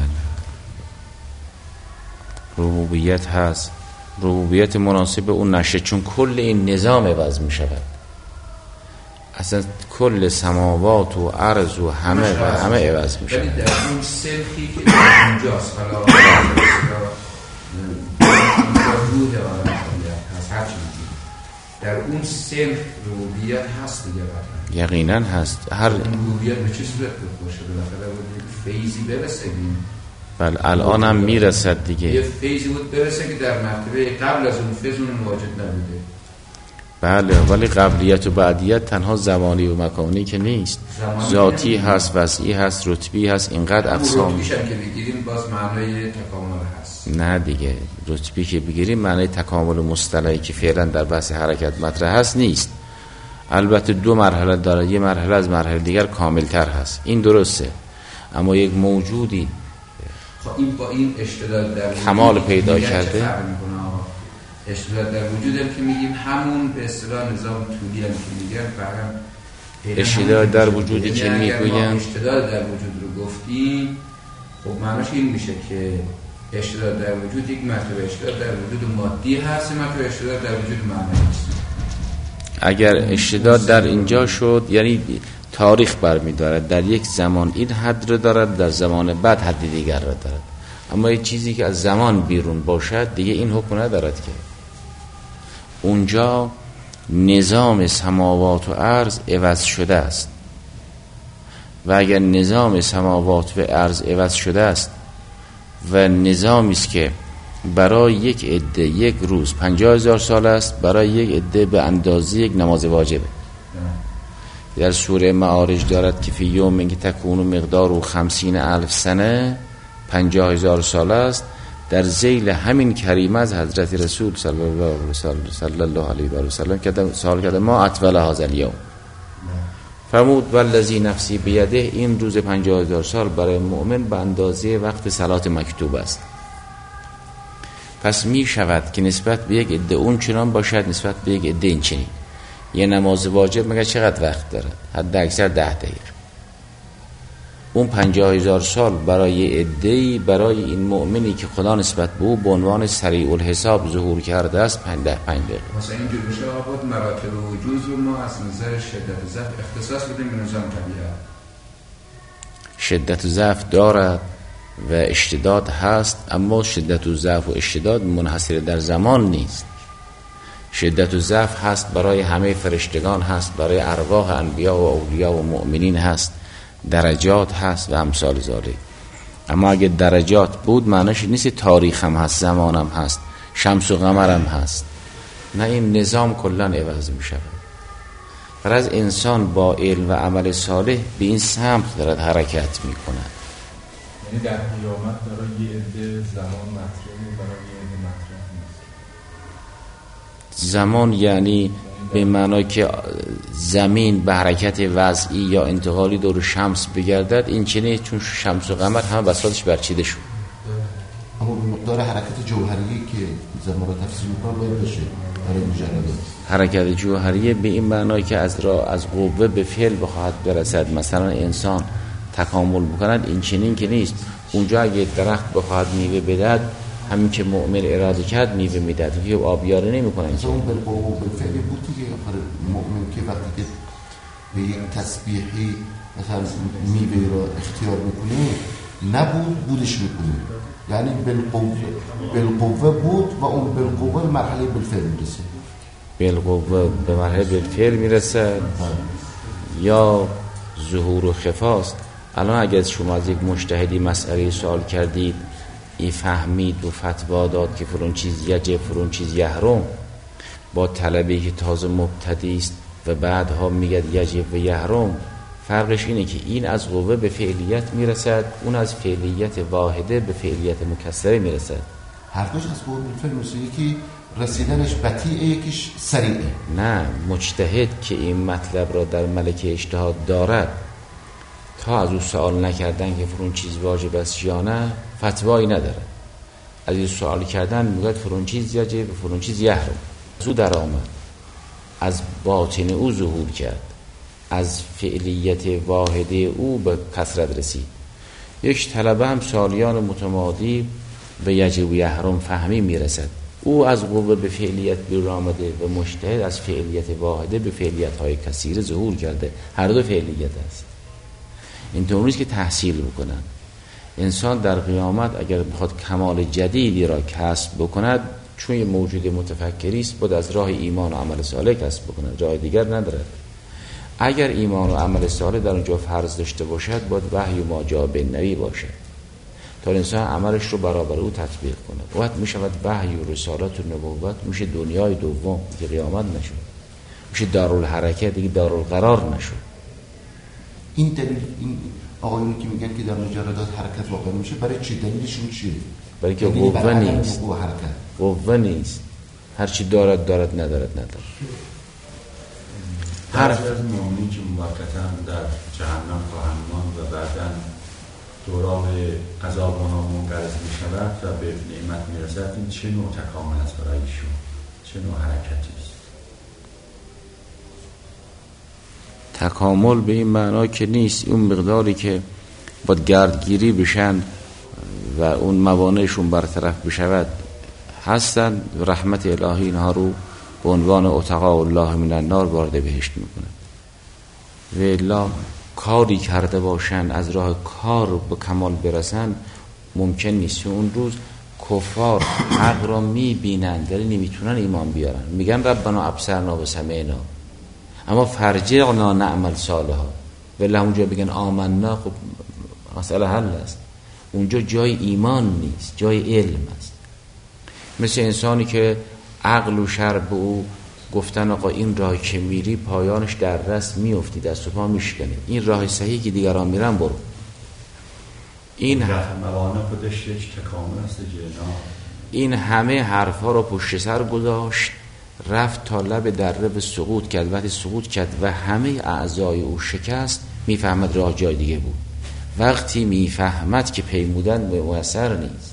ربوبیت هست، ربوبیت مناسب اون نشه، چون کل این نظام عوض می شود. اصلا کل سماوات و عرض و همه و همه عوض می شود.
ولی در اون سلخی که در اونجاست، حالا روح آدم هست، هر چیزی در اون سلخ ربوبیت هست دیگه. بطن
یقینا هست. هر
ربوبیت به چه صورت باشه؟ بالاخره باید فیضی برسه.
بله الان هم میرسد دیگه.
یه فیضی بود برسه که در مرتبه قبل از اون فیض اون واجد نبوده.
بله ولی قبلیت و بعدیت تنها زمانی و مکانی که نیست، ذاتی هست، وضعی هست، رتبی هست، اینقدر اقسام.
رتبیش هم که بگیریم باز معنای تکامل هست.
نه دیگه رتبی که بگیریم معنای تکامل مصطلحی که فعلا در بحث حرکت مطرح هست نیست. البته دو مرحله داره، یه مرحله از مرحله دیگر کاملتر هست، این درسته، اما یک موجودی
خب این با این اشتداد در
کمال پیدا کرده.
اشتداد در وجود هم که میگیم همون به اصطلاح نظام طولی هم که میگن فقط
اشتداد در وجودی که میگوین
اشتداد در وجود رو گفتیم، خب معناش این میشه که اشتداد در وجود یک مرتبه اشتداد در وجود مادی هست، مرتبه اشتداد در وجود معنوی هست.
اگر اشتداد در اینجا شد یعنی تاریخ برمی‌دارد، در یک زمان این حد رو دارد، در زمان بعد حد دیگر رو دارد، اما یک چیزی که از زمان بیرون باشد دیگه این حکم ندارد که اونجا نظام سماوات و ارض عوض شده است و اگر نظام سماوات و ارض عوض شده است و نظامی است که برای یک عده یک روز پنجاه هزار سال است، برای یک عده به اندازه یک نماز واجبه. در سوره معارج دارد که فی یوم که تکون مقدار و خمسین الف سنه، پنجاه هزار سال است. در ذیل همین کریمه از حضرت رسول صلی الله علیه و صلی الله علیه و سلم که سوال کرده ما اطول هذا اليوم، فرمود والذی نفسی بیده، این روز پنجاه هزار سال برای مؤمن به اندازه وقت صلات مکتوب است. پس می شود که نسبت به یک عده اون چنان باشد، نسبت به یک عده این چنین. یه نماز واجب مگه چقدر وقت دارد؟ حد اکثر ده دقیقه. اون پنجاه هزار سال برای عده‌ای، برای این مؤمنی که خدا نسبت به او به عنوان سریع الحساب ظهور کرده است پنج ده پنج دقیقه.
مثلا اینجور بشه آقا مراتب وجود رو ما از نظر شدت ضعف اختصاص بدیم به نظام طبیعت.
شدت ضعف دارد و اشتداد هست، اما شدت و ضعف و اشتداد منحصر در زمان نیست. شدت و ضعف هست برای همه فرشتگان، هست برای ارواح انبیا و اولیا و مؤمنین، هست درجات هست و امثال ذالک. اما اگه درجات بود معنیش نیست تاریخ هم هست، زمان هم هست، شمس و قمر هم هست. نه، این نظام کلا عوض می شود. پر از انسان با علم و عمل صالح به این سمت دارد حرکت می کند.
یعنی در قیامت برای یه عده زمان مطرحه، برای یه عده مطرح نیست.
زمان یعنی به معنی که زمین به حرکت وضعی یا انتقالی دور شمس بگردد، این چنین، چون شمس و قمر همه بساطش برچیده شد.
اما مقدار حرکت جوهریه که زمان رو تفسیر میکنه باید بشه برای مجرده.
حرکت جوهریه به این معنی که از را از قوه به فعل بخواهد برسد. مثلا انسان تکامل بکند، این چنین که نیست. اونجا اگه درخت بخواهد میوه بدهد، همین که مؤمن اراده کرد میوه میدهد، که آبیاری نمیکنه.
مثلا اون بالقوه بالفعل بود دیگه. مؤمن که وقتی که به یک تسبیحی مثلا میوه رو اختیار میکنه، نبود بودش میکنه، یعنی بالقوه بالقوه بود و اون بالقوه مرحله بالفعل میرسه.
بالقوه به مرحله بالفعل میرسه یا ظهور و خفاست. الان اگر شما از یک مجتهدی مسئله سوال کردید این فهمید و فتوا داد که فرون چیز یجب فرون چیز یحرم، با طلبی که تازه مبتدی است و بعدها میگه یجب و یحرم، فرقش اینه که این از قوه به فعلیت میرسد، اون از فعلیت واحده به فعلیت مکسره میرسد.
حرفش از قوه بالفعل مثل یکی رسیدنش بطیئه یکیش سریعه.
نه، مجتهد که این مطلب را در ملکه اجتهاد دارد تا از او سوال نکردن که فرون چیز واجب است یا نه فتوایی نداره. از این سوال کردن میگه فرون چیز یجب و فرون چیز یحرم. از او در آمد، از باطن او ظهور کرد، از فعلیت واحده او به کثرت رسید. یک طلبه هم سالیان متمادی به یجب و یحرم فهمی میرسد، او از قوه به فعلیت بیرون آمده و مجتهد از فعلیت واحده به فعلیت های کثیره ظهور کرده. هر دو فعلیت است. اینطور نیست که تحصیل بکنن. انسان در قیامت اگر بخواد کمال جدیدی را کسب بکند، چون یه موجود متفکری است، باید از راه ایمان و عمل صالح کسب بکند، راه دیگر ندارد. اگر ایمان و عمل صالح در اونجا فرض داشته باشد، باید وحی و ما جاء بالنبی باشد تا انسان عملش رو برابر او تطبیق کنه. وقت میشود وحی و رسالت و نبوت، میشه دنیای دوم که قیامت نشد، میشه دارالحرکت دیگه دارالقرار نشد.
این دلیل این آقایونی که میگن که در مجردات حرکت واقع میشه، برای چی؟ دلیلشون چیه؟
برای که قوه نیست. قوه نیست. هر چی دارد دارد، ندارد ندارد.
هر از مومنی که موقتا در جهنم خواهند ماند و بعداً دوران عذاب آنها منقرض میشود و به نعمت میرسد، این چه نوع تکامل است برای ایشون؟ چه نوع حرکتی است؟
تکامل به این معنا که نیست اون مقداری که باید گردگیری بشن و اون موانعشون برطرف بشود هستن، رحمت الهی اینها رو به عنوان اتقاء الله من النار وارد بهشت میکنه. و الا کاری کرده باشن از راه کار به کمال برسن ممکن نیست. اون روز کفار حق را میبینن ولی نمیتونن ایمان بیارن، میگن ربنا ابصرنا و سمعنا اما فرجعنا نعمل صالحا، ولی اونجا بگن آمنا، خب مسئله حل است. اونجا جای ایمان نیست، جای علم است. مثل انسانی که عقل و شرع به او گفتن آقا این راه که میری پایانش در دست میافتی، دست و پا میشکنی، این راه صحیحی که دیگران میرن برو. این
رفع موانع خودش یک تکامل است جناب.
این همه حرفا رو پشت سر گذاشت، رفت تا لب دره به سقوط کرد. وقتی سقوط کرد و همه اعضای او شکست، میفهمد راه جای دیگه بود. وقتی میفهمد که پیمودن مؤثر نیست.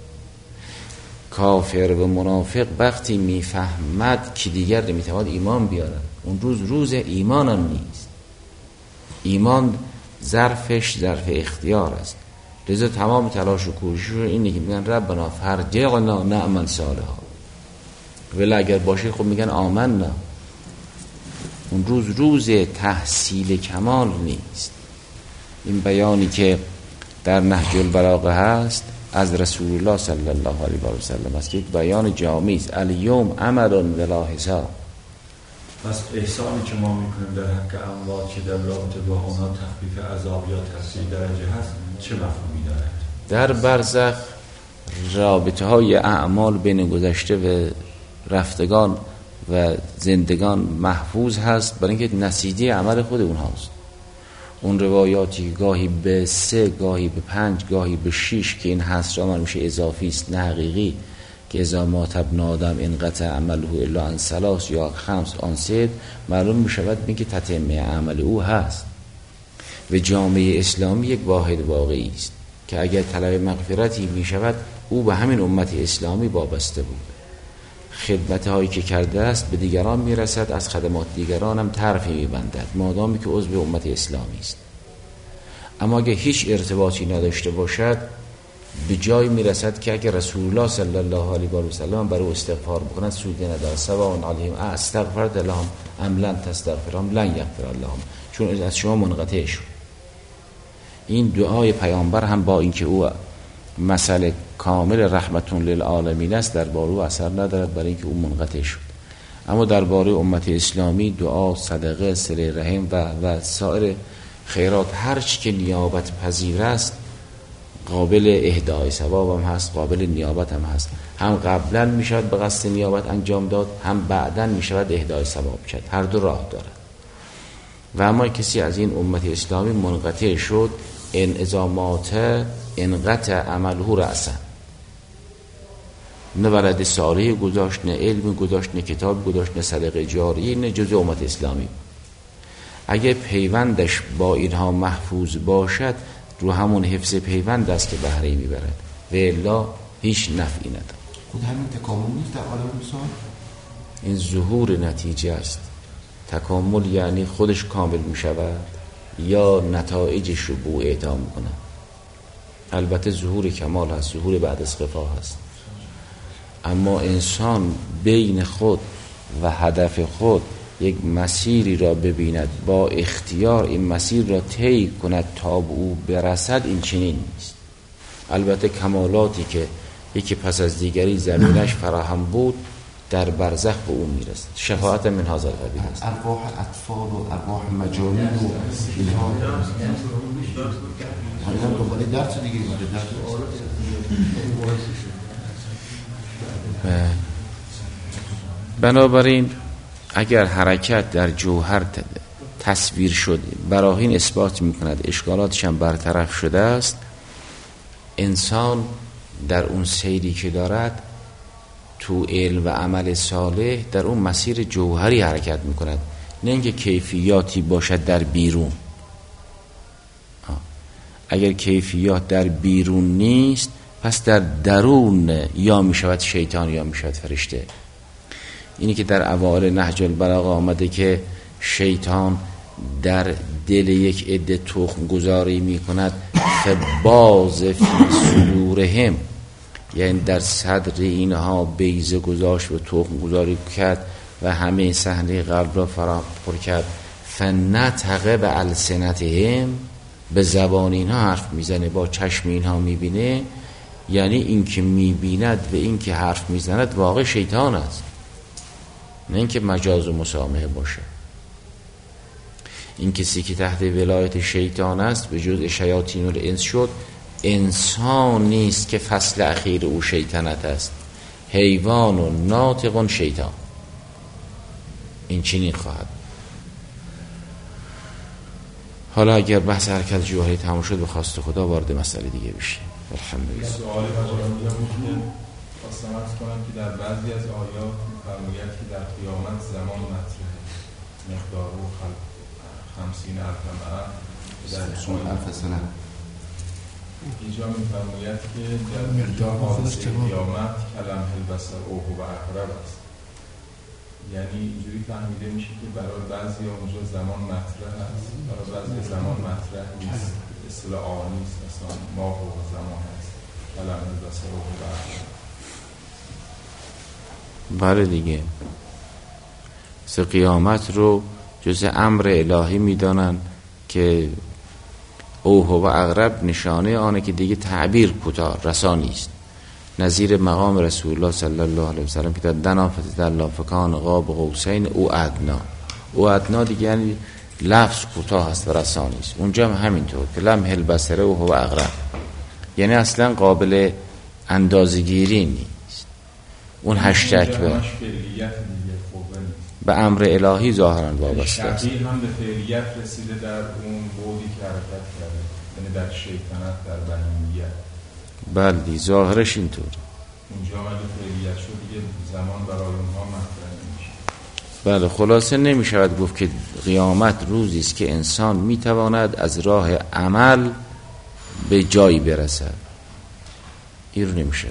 کافر و منافق وقتی میفهمد که دیگر نمیتواند ایمان بیارد، اون روز روز ایمان هم نیست. ایمان ظرفش ظرف اختیار است. لذا تمام تلاش و کوشش رو اینه که میگن ربنا فرجعنا نعمل صالحا، ولی اگر باشه خب میگن آمنا. اون روز روز تحصیل کمال نیست. این بیانی که در نهج البلاغه هست از رسول الله صلی الله علیه و سلم است که یک بیان جامعی است. الیوم امر ولا حساب.
پس احسانی که ما میکنیم در حق اموات که در رابطه با اونها تخفیف عذاب یا تحصیل درجه هست، چه مفهومی دارد؟
در برزخ رابطه های اعمال بین گذشته و رفتگان و زندگان محفوظ هست، برای اینکه نسیجه عمل خود اونهاست. اون روایاتی گاهی به سه، گاهی به پنج، گاهی به شیش که این حصر عمل میشه اضافی است نه حقیقی، که اذا مات ابن آدم انقطع عمله الا عن ثلاث یا خمس آن سید، معلوم میشود اینکه تتمه عمل او هست. و جامعه اسلامی یک واحد واقعی است که اگر طلب مغفرتی میشود او به همین امت اسلامی وابسته بود. خدمت هایی که کرده است به دیگران میرسد، از خدمات دیگران هم طرفی میبندد مادامی که عضو امت اسلامی است. اما اگه هیچ ارتباطی نداشته باشد به جای میرسد که اگه رسول الله صلی الله علیه و سلم برای استغفار بکنند سودی ندارد. سواء علیهم استغفرت لهم ام لم تستغفر لهم لن یغفر لهم، چون از شما منقطع شد. این دعای پیامبر هم با اینکه او مسئله کامل رحمتون للعالمین است درباره او اثر ندارد، برای اینکه او منقطع شد. اما درباره امت اسلامی دعا، صدقه، صله رحم و و سایر خیرات هر چی که نیابت پذیر است قابل اهدای ثواب هم هست، قابل نیابت هم هست. هم قبلا می شود به قصد نیابت انجام داد، هم بعدا می شود اهدای ثواب کرد. هر دو راه دارد. و اما کسی از این امت اسلامی منقطع شد، ان اذا مات انقطع عمله رأسا، نه ولد صالح گذاشت، نه علم گذاشت، نه کتاب گذاشت، نه صدقه جاریه، نه جزء امت اسلامی. اگه پیوندش با اینها محفوظ باشد، رو همون حفظ پیوند است که بهره میبرد و الا هیچ نفعی ندارد.
خود همین تکامل نیست در عالم انسان؟
این ظهور نتیجه است. تکامل یعنی خودش کامل میشود یا نتایجش رو به او اعطا میکنه. البته ظهور کمال هست، ظهور بعد از قفا هست. اما انسان بین خود و هدف خود یک مسیری را ببیند، با اختیار این مسیر را طی کند تا به او برسد، این چنین نیست. البته کمالاتی که یکی پس از دیگری زمینش فراهم بود در برزخ به او میرسد. شفاعت من هذا القبیل است.
ارواح اطفال و ارواح مجانین و اینها همین دنباله درس دیگه میده.
بنابراین اگر حرکت در جوهر تصویر شد، براهین اثبات میکند اشکالاتش هم برطرف شده است، انسان در اون سیری که دارد تو علم و عمل صالح در اون مسیر جوهری حرکت میکند، نه اینکه کیفیاتی باشد در بیرون. اگر کیفیات در بیرون نیست، پس در درون یا میشود شیطان یا میشود فرشته. اینی که در اوائل نهج البلاغه آمده که شیطان در دل یک عده تخم گذاری می کند، فباز فی صدورهم، یعنی در صدر اینها بیضه گذاشت و تخم گذاری کرد و همه صحنه قلب را فرا پر کرد. فنطق به السنتهم، به زبان اینها حرف میزنه، با چشم اینها میبینه. یعنی این که میبیند و این که حرف میزند واقع شیطان است، نه اینکه مجاز و مسامحه باشه. این کسی که تحت ولایت شیطان است به جز شیاطین الانس شد، انسان نیست که فصل اخیر او شیطنت است، حیوان و ناطق شیطان. این چنین خواهد. حالا اگر بحث حرکت جوهری تمام شد، به خواست خدا وارد مسئله دیگه بشه. الحمدلله.
سوالی که خواستم عرض کنم که در بعضی از آیات فرموید که در قیامت زمان مطرحه، مقدار و خلق خمسین الف معه در
سون الف سنه.
اینجا میفرموید که در حادثه قیامت کلم البصر اوه و اقرب است. یعنی اینجوری فهمیده میشه که برای بعضی اونجا زمان مطرح است، برای بعضی زمان مطرح نیست، اصطلاح آن نیست، مثلا ما و زمان است، کلم البصر اوه و اقرب.
بله دیگه، سه قیامت رو جز امر الهی میدانن که اوه و اقرب نشانه آنه که دیگه تعبیر کوتاه رسانی است، نظیر مقام رسول الله صلی الله علیه وسلم که در دنا فتدلی فکان قاب قوسین او ادنا. او ادنا دیگه یعنی لفظ کوتاه است و رسانی است. اونجا هم همینطور که لمح البصر اوه و اقرب، یعنی اصلا قابل اندازه‌گیری نیست. اون هشت اکبر به امر الهی ظاهرا وابسته است.
شبیه هم به فعلیت رسیده در اون بودی که حرکت کرده، یعنی در شیطنت، در بهیمیت.
بله ظاهرش اینطور.
اونجا اگه فعلیت شد دیگه زمان برای اونها مطرح نمیشه.
بله خلاصه نمیشود گفت که قیامت روزی است که انسان میتواند از راه عمل به جایی برسد. این رو نمیشه.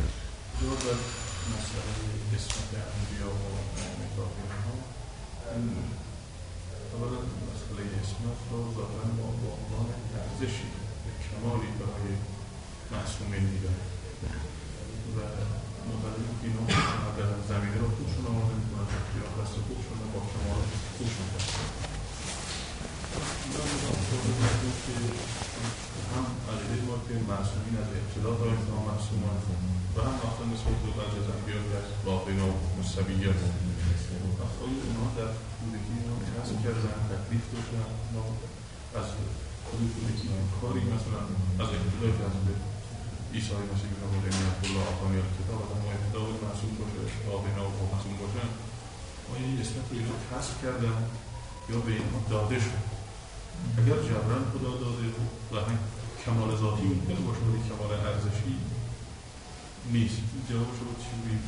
عیسی مسیح رو نمیاد الله آقای کتاب و ما ابتدا بود محسوب باشه آبینا و محسوب باشه آیا این اسمت رو اینا کسب کردن یا به اینها داده شد؟ اگر جبران خدا داده و کمال ذاتی میتونه باشه ولی کمال ارزشی نیست. جواب شد چی بگیم؟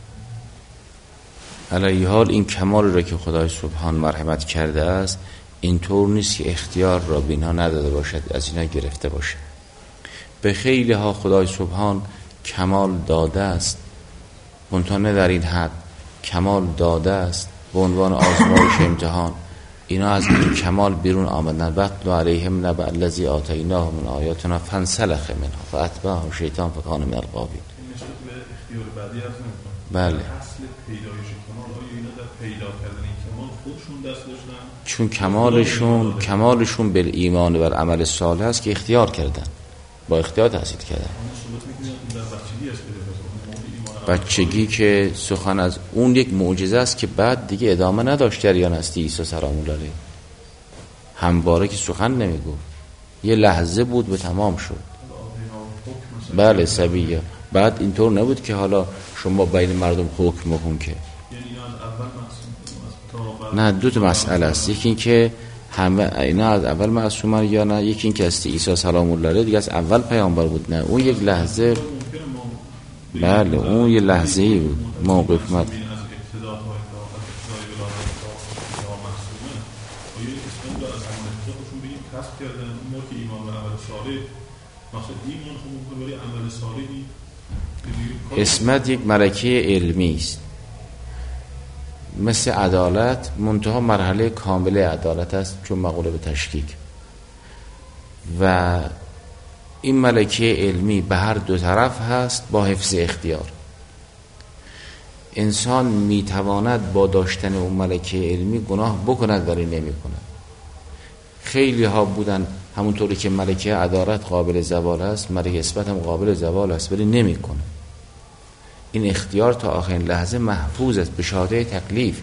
علی حال این کمال را که خدای سبحان مرحمت کرده است اینطور نیست که اختیار را به اینها نداده باشد، از اینها گرفته باشد. به خیلی ها خدای سبحان کمال داده است، منتها نه در این حد. کمال داده است به عنوان آزمایش امتحان. اینا از این کمال بیرون آمدن. وقت علیهم نبأ الذی آتیناه من آیاتنا فانسلخ منها فاتبعه شیطان فکان من الغاوین. بله.
اصل پیدایش کمال آیا اینا در پیدا کردن این کمال خودشون دست داشتن؟
چون کمالشون کمالشون به ایمان و عمل صالح است که اختیار کردن، با اختیار تحصیل کردن. بچگی که سخن از اون یک معجزه است که بعد دیگه ادامه نداشت جریان هستی عیسی سلام الله علیه. همواره که سخن نمیگفت، یه لحظه بود به تمام شد. بله سبیه. بعد اینطور نبود که حالا شما بین مردم حکم بکن که نه. دو تا مسئله است، یکی این که همه اینا از اول معصومن یا نه، یکی این که است عیسی سلام الله علیه دیگه از اول پیامبر بود. نه اون یک لحظه، بله اون یه لحظه ای بود موقف مد. اسمت یک ملکه علمی است مثل عدالت، منتها مرحله کامل عدالت است چون مقوله به تشکیک. و این ملکه علمی به هر دو طرف هست با حفظ اختیار. انسان میتواند با داشتن اون ملکه علمی گناه بکند ولی نمی کند. خیلی ها بودن همونطوری که ملکه عدالت قابل زوال است، ملکه اسمت هم قابل زوال است ولی نمی کنه. این اختیار تا آخرین لحظه محفوظ است به شهاده تکلیف.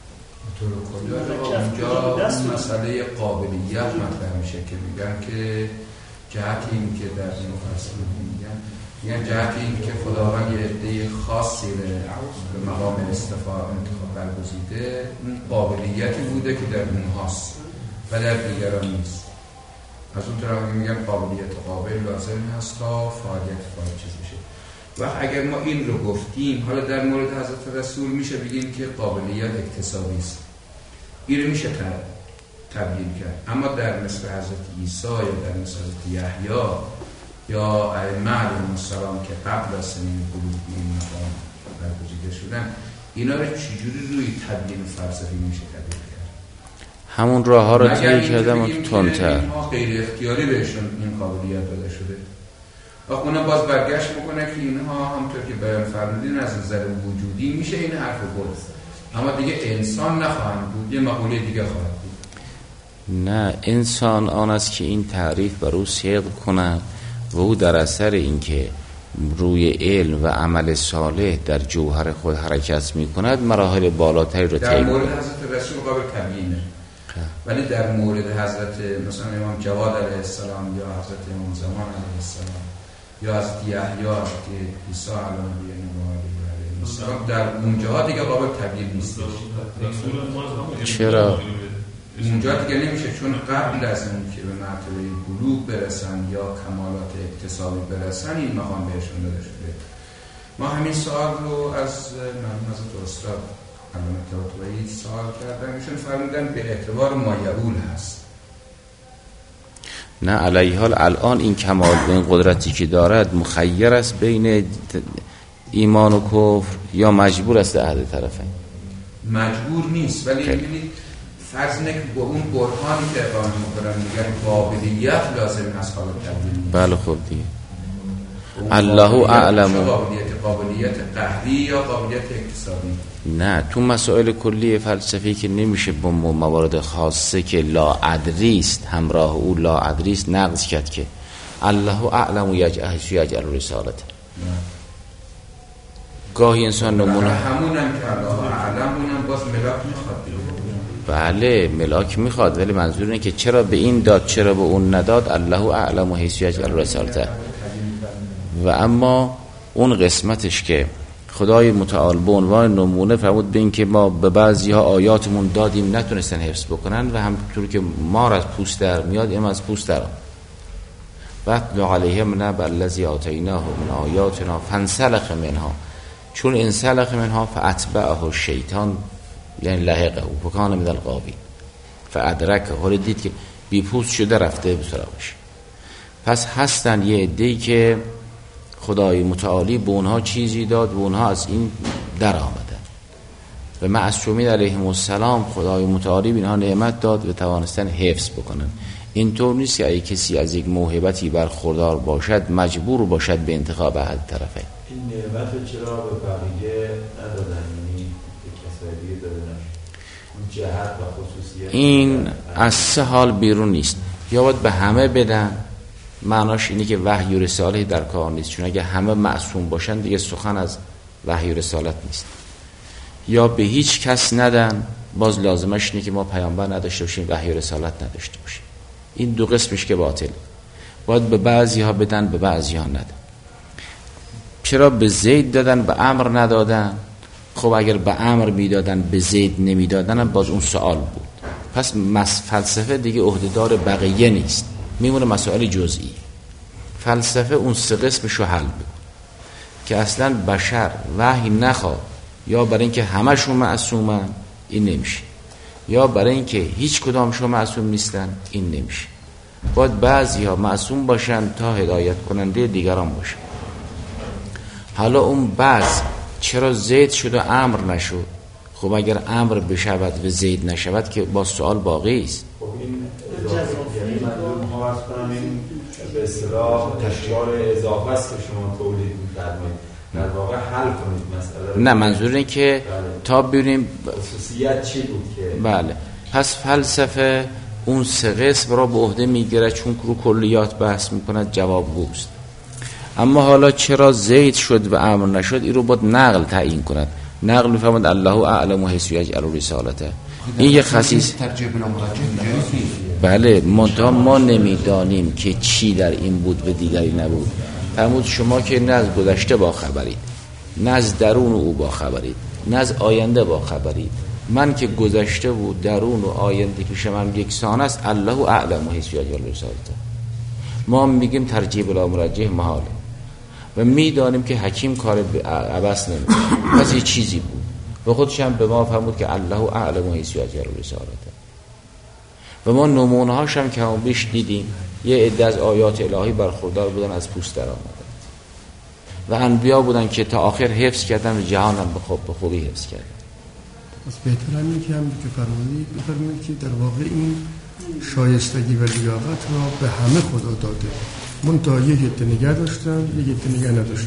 اونجا مسئله قابلیت مطرح میشه که میگن که جهت این که در این مفصل میگن میگن جهت این که خداوند یه عده خاصی به مقام استفاده انتخاب برگزیده، اون قابلیتی بوده که در اونهاست و در دیگران نیست. از اون طرف میگن قابلیت قابل لازم هست تا فعالیت فعال چیز بشه. و اگر ما این رو گفتیم، حالا در مورد حضرت رسول میشه بگیم که قابلیت اکتسابی است، این رو میشه تبیین کرد. اما در مثل حضرت عیسی یا در مثل حضرت یحیی یا ائمه علیهم السلام که قبل از سنین بلوغ این مقام برگزیده شدن، اینا رو چجوری روی تبیین فلسفی میشه تبیین کرد؟
همون راه ها رو طی کردم اون تندتر.
اینها غیر اختیاری بهشون این قابلیت داده شده. آخه اونم باز برگشت میکنه که اینها همونطور که بیان فرمودین از نظر وجودی میشه این حرف رو برد، اما دیگه انسان نخواهند بود، یه مقوله دیگه خواهد بود.
نه، انسان آن است که این تعریف بر او صدق کند و او در اثر اینکه روی علم و عمل صالح در جوهر خود حرکت میکند مراحل بالاتری رو طی
در مورد حضرت رسول قابل تبیینه، ولی در مورد حضرت مثلا امام جواد علیه السلام یا حضرت امام زمان علیه السلام یا حضرت یحیی یا حضرت عیسی علیه السلام در اونجا دیگه قابل تبیین نیست.
چرا؟
اونجا دیگه نمیشه، چون قبل از این که به مرتبه بلوغ برسن یا کمالات اکتسابی برسن این مقام بهشون داده شده. ما همین سوال رو از مرحوم حضرت استاد علامه طباطبایی سوال کردن، ایشون فرمودن به اعتبار مایعول هست.
نه، علیه حال الان این کمال به این قدرتی که دارد مخیر است بین ایمان و کفر یا مجبور است در احد طرفین؟
مجبور نیست، ولی ببینید فرض اینه که با اون برهانی که اقامه میکنن میگن قابلیت لازم هست قابل تبدیل.
بله خب دیگه الله اعلم.
قابلیت قابلیت قهری یا قابلیت اکتسابی؟
نه، تو مسائل کلی فلسفی که نمیشه با موارد خاصه که لا ادری است همراه او لا ادری است نقض کرد که الله اعلم یجعل یجعل رسالته. گاهی انسان نمونه
همونم که الله اعلم اونم باز ملاک میخواد.
بله ملاک میخواد، ولی منظور اینه که چرا به این داد چرا به اون نداد. الله اعلم و حیث یجعل رسالته. و اما اون قسمتش که خدای متعال به عنوان نمونه فرمود به این که ما به بعضی ها آیاتمون دادیم نتونستن حفظ بکنن و همطور که مار از پوست در میاد ایم از پوست در وَاتْلُ عَلَيْهِمْ نَبَأَ الَّذِي آتَيْنَاهُ مِنْ آیَاتِنَا فَانْسَلَخَ مِنْهَا چون انسلخ منها فَأَتْبَعَهُ الشیطان یعنی لحقه فَكَانَ مِنَ الْغَاوِینَ فَأَدْرَكَهُ حالا دید که بی پوست شده رفته به سراغش. پس هستن یه عده‌ای که خدای متعالی به اونها چیزی داد و اونها از این در آمدن و معصومین علیهم السلام خدای متعالی به اینها نعمت داد و توانستن حفظ بکنن. اینطور نیست که اگه کسی از یک موهبتی برخوردار باشد مجبور باشد به انتخاب احد طرفه.
این نعمت رو چرا به بقیه ندادن؟ یعنی به کسای دیگه داده نشد؟ اون جهت و خصوصیت
این از سه حال بیرون نیست. یا باید به همه بدن، معناش اینه که وحی و رسالت در کار نیست، چون اگه همه معصوم باشن دیگه سخن از وحی و رسالت نیست. یا به هیچ کس ندن، باز لازمش اینه که ما پیامبر نداشته باشیم، وحی و رسالت نداشته باشیم. این دو قسمش که باطل. باید به بعضی ها بدن، به بعضی ها ندن. چرا به زید دادن به امر ندادن؟ خب اگر به امر میدادن به زید نمیدادن باز اون سوال بود. پس فلسفه دیگه عهدهدار بقیه نیست، میمونه مسائل جزئی. فلسفه اون سه قسمشو حل بود که اصلا بشر وحی نخواد، یا برای اینکه همشون معصومن این نمیشه، یا برای اینکه هیچ کدامشون معصوم نیستن این نمیشه. باید بعضی ها معصوم باشن تا هدایت کننده دیگران باشن. حالا اون بعض چرا زید شد و امر نشد؟ خب اگر امر بشود و زید نشود که با سوال باقی است.
خب این اضافه یعنی من محاورت کنم این به اصطلاح تشکیل اضافه است که شما تولید می‌فرمایید، در واقع حل کنید مسئله.
نه منظور اینه که بله. تا ببینیم
خصوصیت چی بود که
بله. پس فلسفه اون سه قسم را به عهده میگیره چون رو کلیات بحث میکند جوابگوست. اما حالا چرا زید شد و امر نشد این رو باید نقل تعیین کند. نقل میفهمد الله اعلم حیث یجعل رسالته. این یه خصیص بله منتها ما نمیدانیم که چی در این بود و دیگری نبود. فرمود شما که نه از گذشته با خبرید، نه از درون او با خبرید، نه از آینده با خبرید. من که گذشته و درون و آینده پیش من یکسان است، الله اعلم حیث یجعل رسالته. ما میگیم ترجیح بلا مرجح محاله و میدانیم که حکیم کار عبث نمیکنه. پس یه چیزی بود و خودش هم به ما فرمود که الله اعلم حیث یجعل رسالته. و ما نمونه هاش هم که هم بیش دیدیم. یه عده از آیات الهی برخوردار بودن از پوست در آمدن و انبیا بودن که تا آخر حفظ کردن و جهان هم به خوب به خوبی حفظ کردن.
پس بهتر همین که هم که فرمودید بفرمایید که در واقع این شایستگی و لیاقت را به همه خدا داده، منتها یک عده نگه داشتن یک عده نگه نداشتن.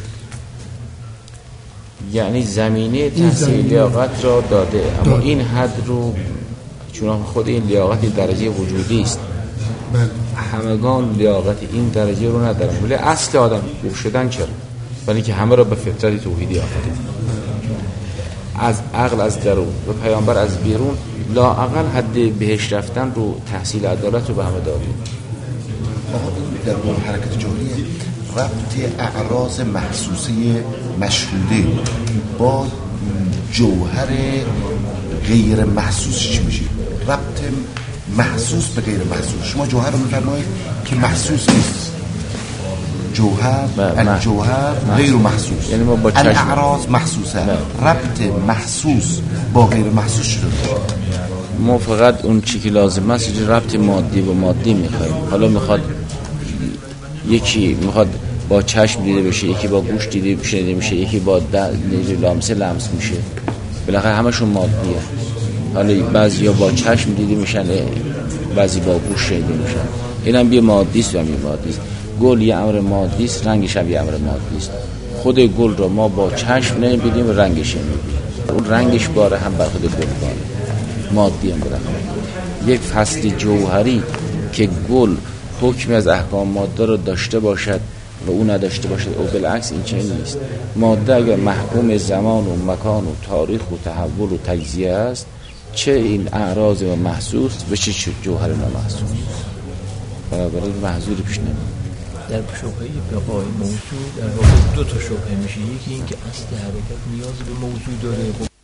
یعنی زمینه تحصیل لیاقت را داده، اما داده. این حد رو چون خود این لیاقت درجه وجودی است،
بله.
همگان لیاقت این درجه رو ندارن. ولی اصل آدم خوب شدن چرا؟ ولی که همه را به فطرت توحیدی آفرید، از عقل از درون و پیامبر از بیرون، لااقل حد بهش رفتن رو تحصیل عدالت رو به همه دادیم.
در اون حرکت جمعی ربط اعراض محسوسه مشهوده با جوهر غیر محسوس چی میشه؟ ربط محسوس به غیر محسوس. شما جوهر رو میفرمایید که محسوس نیست. جوهر الجوهر غیر محسوس،
یعنی ما با چشم
الاعراض محسوسه. ربط محسوس با غیر محسوس شده.
ما فقط اون چی که لازم است ربط مادی با مادی میخوایم. حالا میخواد یکی میخواد با چشم دیده بشه، یکی با گوش دیده بشه میشه، یکی با لمس لمس میشه، بالاخره همشون مادیه. حالا بعضیا با چشم دیده میشن، بعضی با گوش دیده میشن. اینم یه مادی است و هم یه مادی است. گل یه امر مادی است، رنگش هم یه امر مادی است. خود گل رو ما با چشم نمیبینیم و رنگش نمیبینیم. اون رنگش باره هم بر خود گل باره، مادی هم باره. یک فصل جوهری که گل حکمی از احکام ماده رو داشته باشد و او نداشته باشد او بالعکس این چنین نیست. ماده اگر محکوم زمان و مکان و تاریخ و تحول و تجزیه است، چه این اعراض و محسوس و چه جوهر نامحسوس، بنابراین محضور پیش نمید.
در شبهه بقای موضوع در واقع دو تا شبهه میشه. یکی این که اصل حرکت نیاز به موضوع داره.